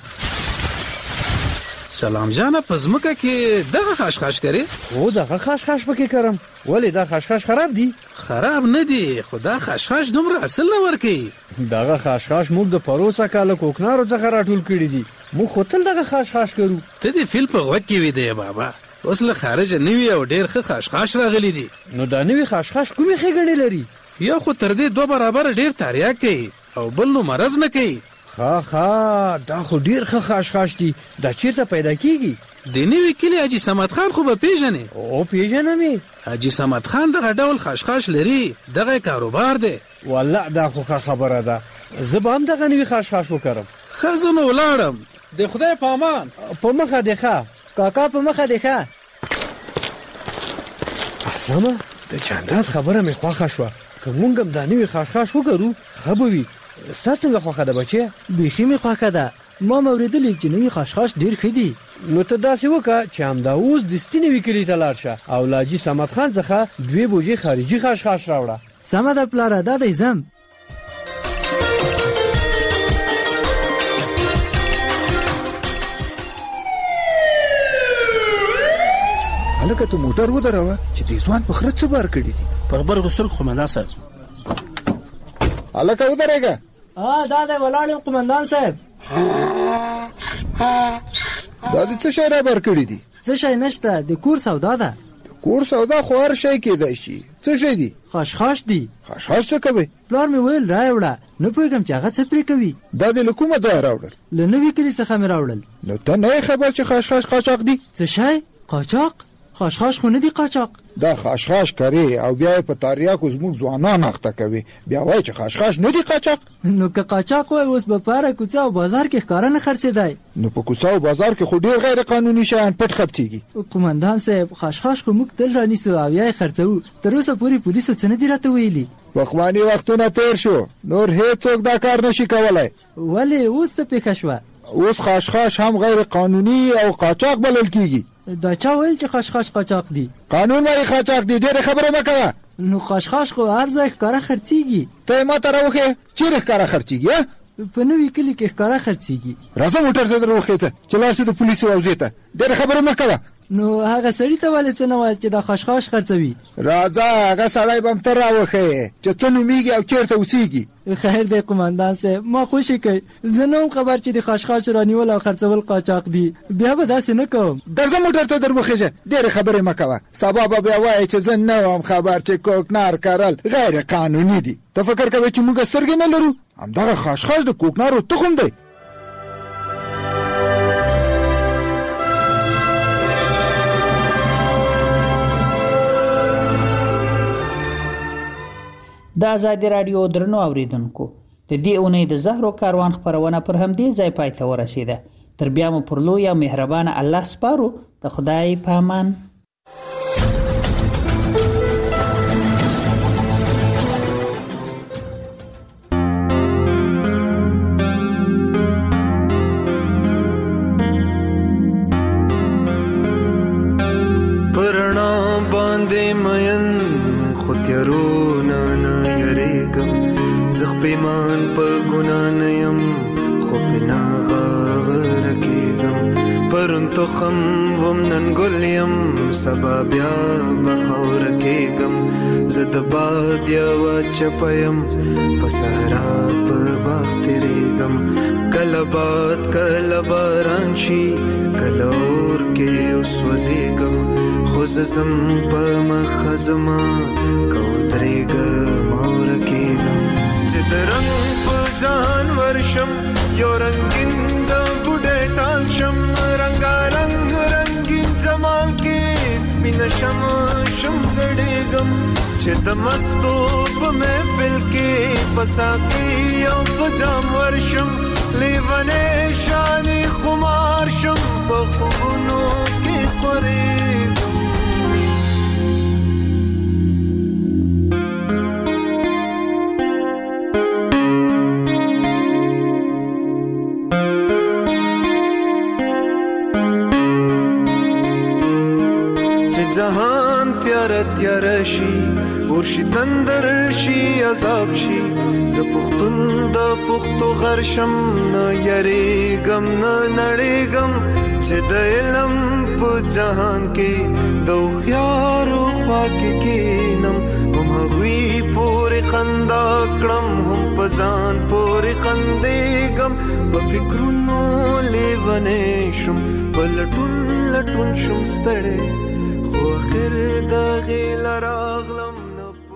سلام جانه په ځمکه کې دغه خشخاش کرې؟ هو دغه خشخاش پکې کرم. ولې دا خشخاش خراب دي؟ خراب نه دي خو دا خشخاش دومره اصل نه ورکوي. دغه خشخاش موږ د پروسه کاله کوکنارو څخه راټول کړي دي. موږ خو تل دغه خشخاش کرو. ته د فیل په غوږ کې ویده یې بابا. اوس له خارجه نوي او ډېر ښه خشخاش راغلي دي. نو دا نوي خشخاش کومې ښېګڼې لري؟ یا خو تر دې دوه برابره ډېر تریاک کوي او بل نو مرض نه کوي. ښه ښه دا خو ډېر ښه خشخاش دي. دا چیرته پیدا کیږي؟ د نوي کلي حاجي صمد خان خو به پیژنې؟ او پیژنم یې. حاجي صمد خان دغه ډول خشخاش لري. دغه کاروبار دی. والله دا خو ښه خبره ده. زه به هم دغه نوي خشخاش وکرم. ښه زه نو ولاړم. د خدای په امان. په مخه دې ښه کاکا په مخه دې ښه. اسلامه د جانداد خبره مې خوښه شوه. که مونږ هم دا نوي خشخاش وکرو ښه به وي. ستا څنګه خوښه ده بچیه؟ بیخي مې خوښه ده. ما م اورېدلي چې نوي خشخاش ډېر ښه دي. نو ته داسې وکړه چې همدا اوس دستي نوي کلي ته لاړ شه او له حاجي صمد خان څخه دوې بوجې خارجي خشخاش راوړه. سمه ده پلاره دا دی ځم. هلکه ته موټر ودروه چې دې ځوان په خره څه بار کړي دي. په غبرګو سترګو قومندان صاحب. هلکه ودرېږه. ها دا دی ولاړ یم قومندان صاحب. دا دې څه شی را بار کړي دي؟ څه شی نشته. د کور سودا ده. د کور سودا خو هر شی کېدای شي. څه شی دي؟ خشخاش دي. خشخاش څه کوي؟ پلار مې ویل راوړه. نه پوهېږم چې هغه څه پرې کوي. دا دې له کومه ځایه راوړل؟ له نوي کلي څخه مې راوړل. نو ته نه یې خبر چې خشخاش قاچاق دي؟ څه شی؟ قاچاق؟ خشخاش خو نه دي قاچاق. دا خشخاش کوي او بیا په تاریاکو زموږ ځوانان اخته کوي. بیا وایي چې خشخاش نه دي قاچاق. نو که قاچاق وای اوس به په هره کوڅه او بازار کې ښکاره نه خرڅېدی. نو په کوڅه او بازار کې خو ډېر غیر قانوني شیان پټ خرڅېږي. قومندان صاحب خشخاش خو موږ تل رانیسو او یا یې خرڅوو. تر اوسه پورې پولیسو څه نه دي راته ویلي. پخواني وختونه تېر شو. نور هېڅوک دا کار نشي کولی. ولې اوس څه پېښه شوه؟ اوس خشخاش هم غیر قانوني او قاچاق بلل کېږي. دا چا ویل چې خشخاش قاچاق دي؟ قانون وايي قاچاق دي. ډېرې خبرې مه کوه. نو خشخاش خو هر ځای ښکاره خرڅېږي. ته یې ما ته راوښیې چېرې ښکاره خرڅېږي؟ په نوي کلي کې ښکاره خرڅېږي. راځه موټر ته در وخېڅه چې لاړ شو د پولیسو حوزې ته. ډېرې خبرې مه کوه. نو هغه سړي ته ولې څه نه وایاست چې دا خشخاش خرڅوي؟ راځه هغه سړی به م ته راوښیې چې څه نومېږي او چېرته اوسېږي. خیر دی قومندان صاحب ما خوشي کوي. زه نه وم خبر چې د خشخاش رانیول او خرڅول قاچاق دي. بیا به داسې نه کوم. درځه موټر ته در وخېږه. ډېرې خبرې مه کوه. سبا به بیا وایې چې زه نه وم خبر چې کوکنار کرل غیر قانوني دي. ته فکر کوې چې موږ سترګې نه لرو؟ همدغه خشخاش د کوکنارو تخم دی. د ازادي رادیو درنو اوریدونکو د دې اونۍ د زهرو کاروان خبرونه پر همدې ځای پای ته ورسیده. تر بیا مو پر لوی او مهربان الله سپارو. د خدای په امان. پرنا باندې مین خو تیارونه نه یریږم. زه پیمان په ګناه نه یم خو پې نه غاوره کېږم. پرون تخم وم نن ګل یم سبا بیا به خاوره کېږم. زه د باد یوه چپه یم په صحرا په باغ تېرېږم. کله باد کله باران شي کله اور کې وسوځېږم. خو زه ځم په مخه زما که ودرېږم او ورکېږم. چې د رنګ په ځان ورشم یو رنګین د بوډۍ ټال شم. رنګارنګ رنګین جمال چې د مستو په محفل کې پساکي او په جام ورشم لیوانه شاني خمار شم په خوبونو کې خورېږم چې جهان تیار تیار شي ورشي تندر شي عذاب شي ز پختون د پختو غرشم نه یریګم نه نړیګم چې د علم په جهان کې د خيارو خواک کینم هم هغوی پورې خندا کړم هم پزان پورې خندېګم په فکرونو لیونې شم په لټون لټون شم ستړی خو اخر د غیل راغ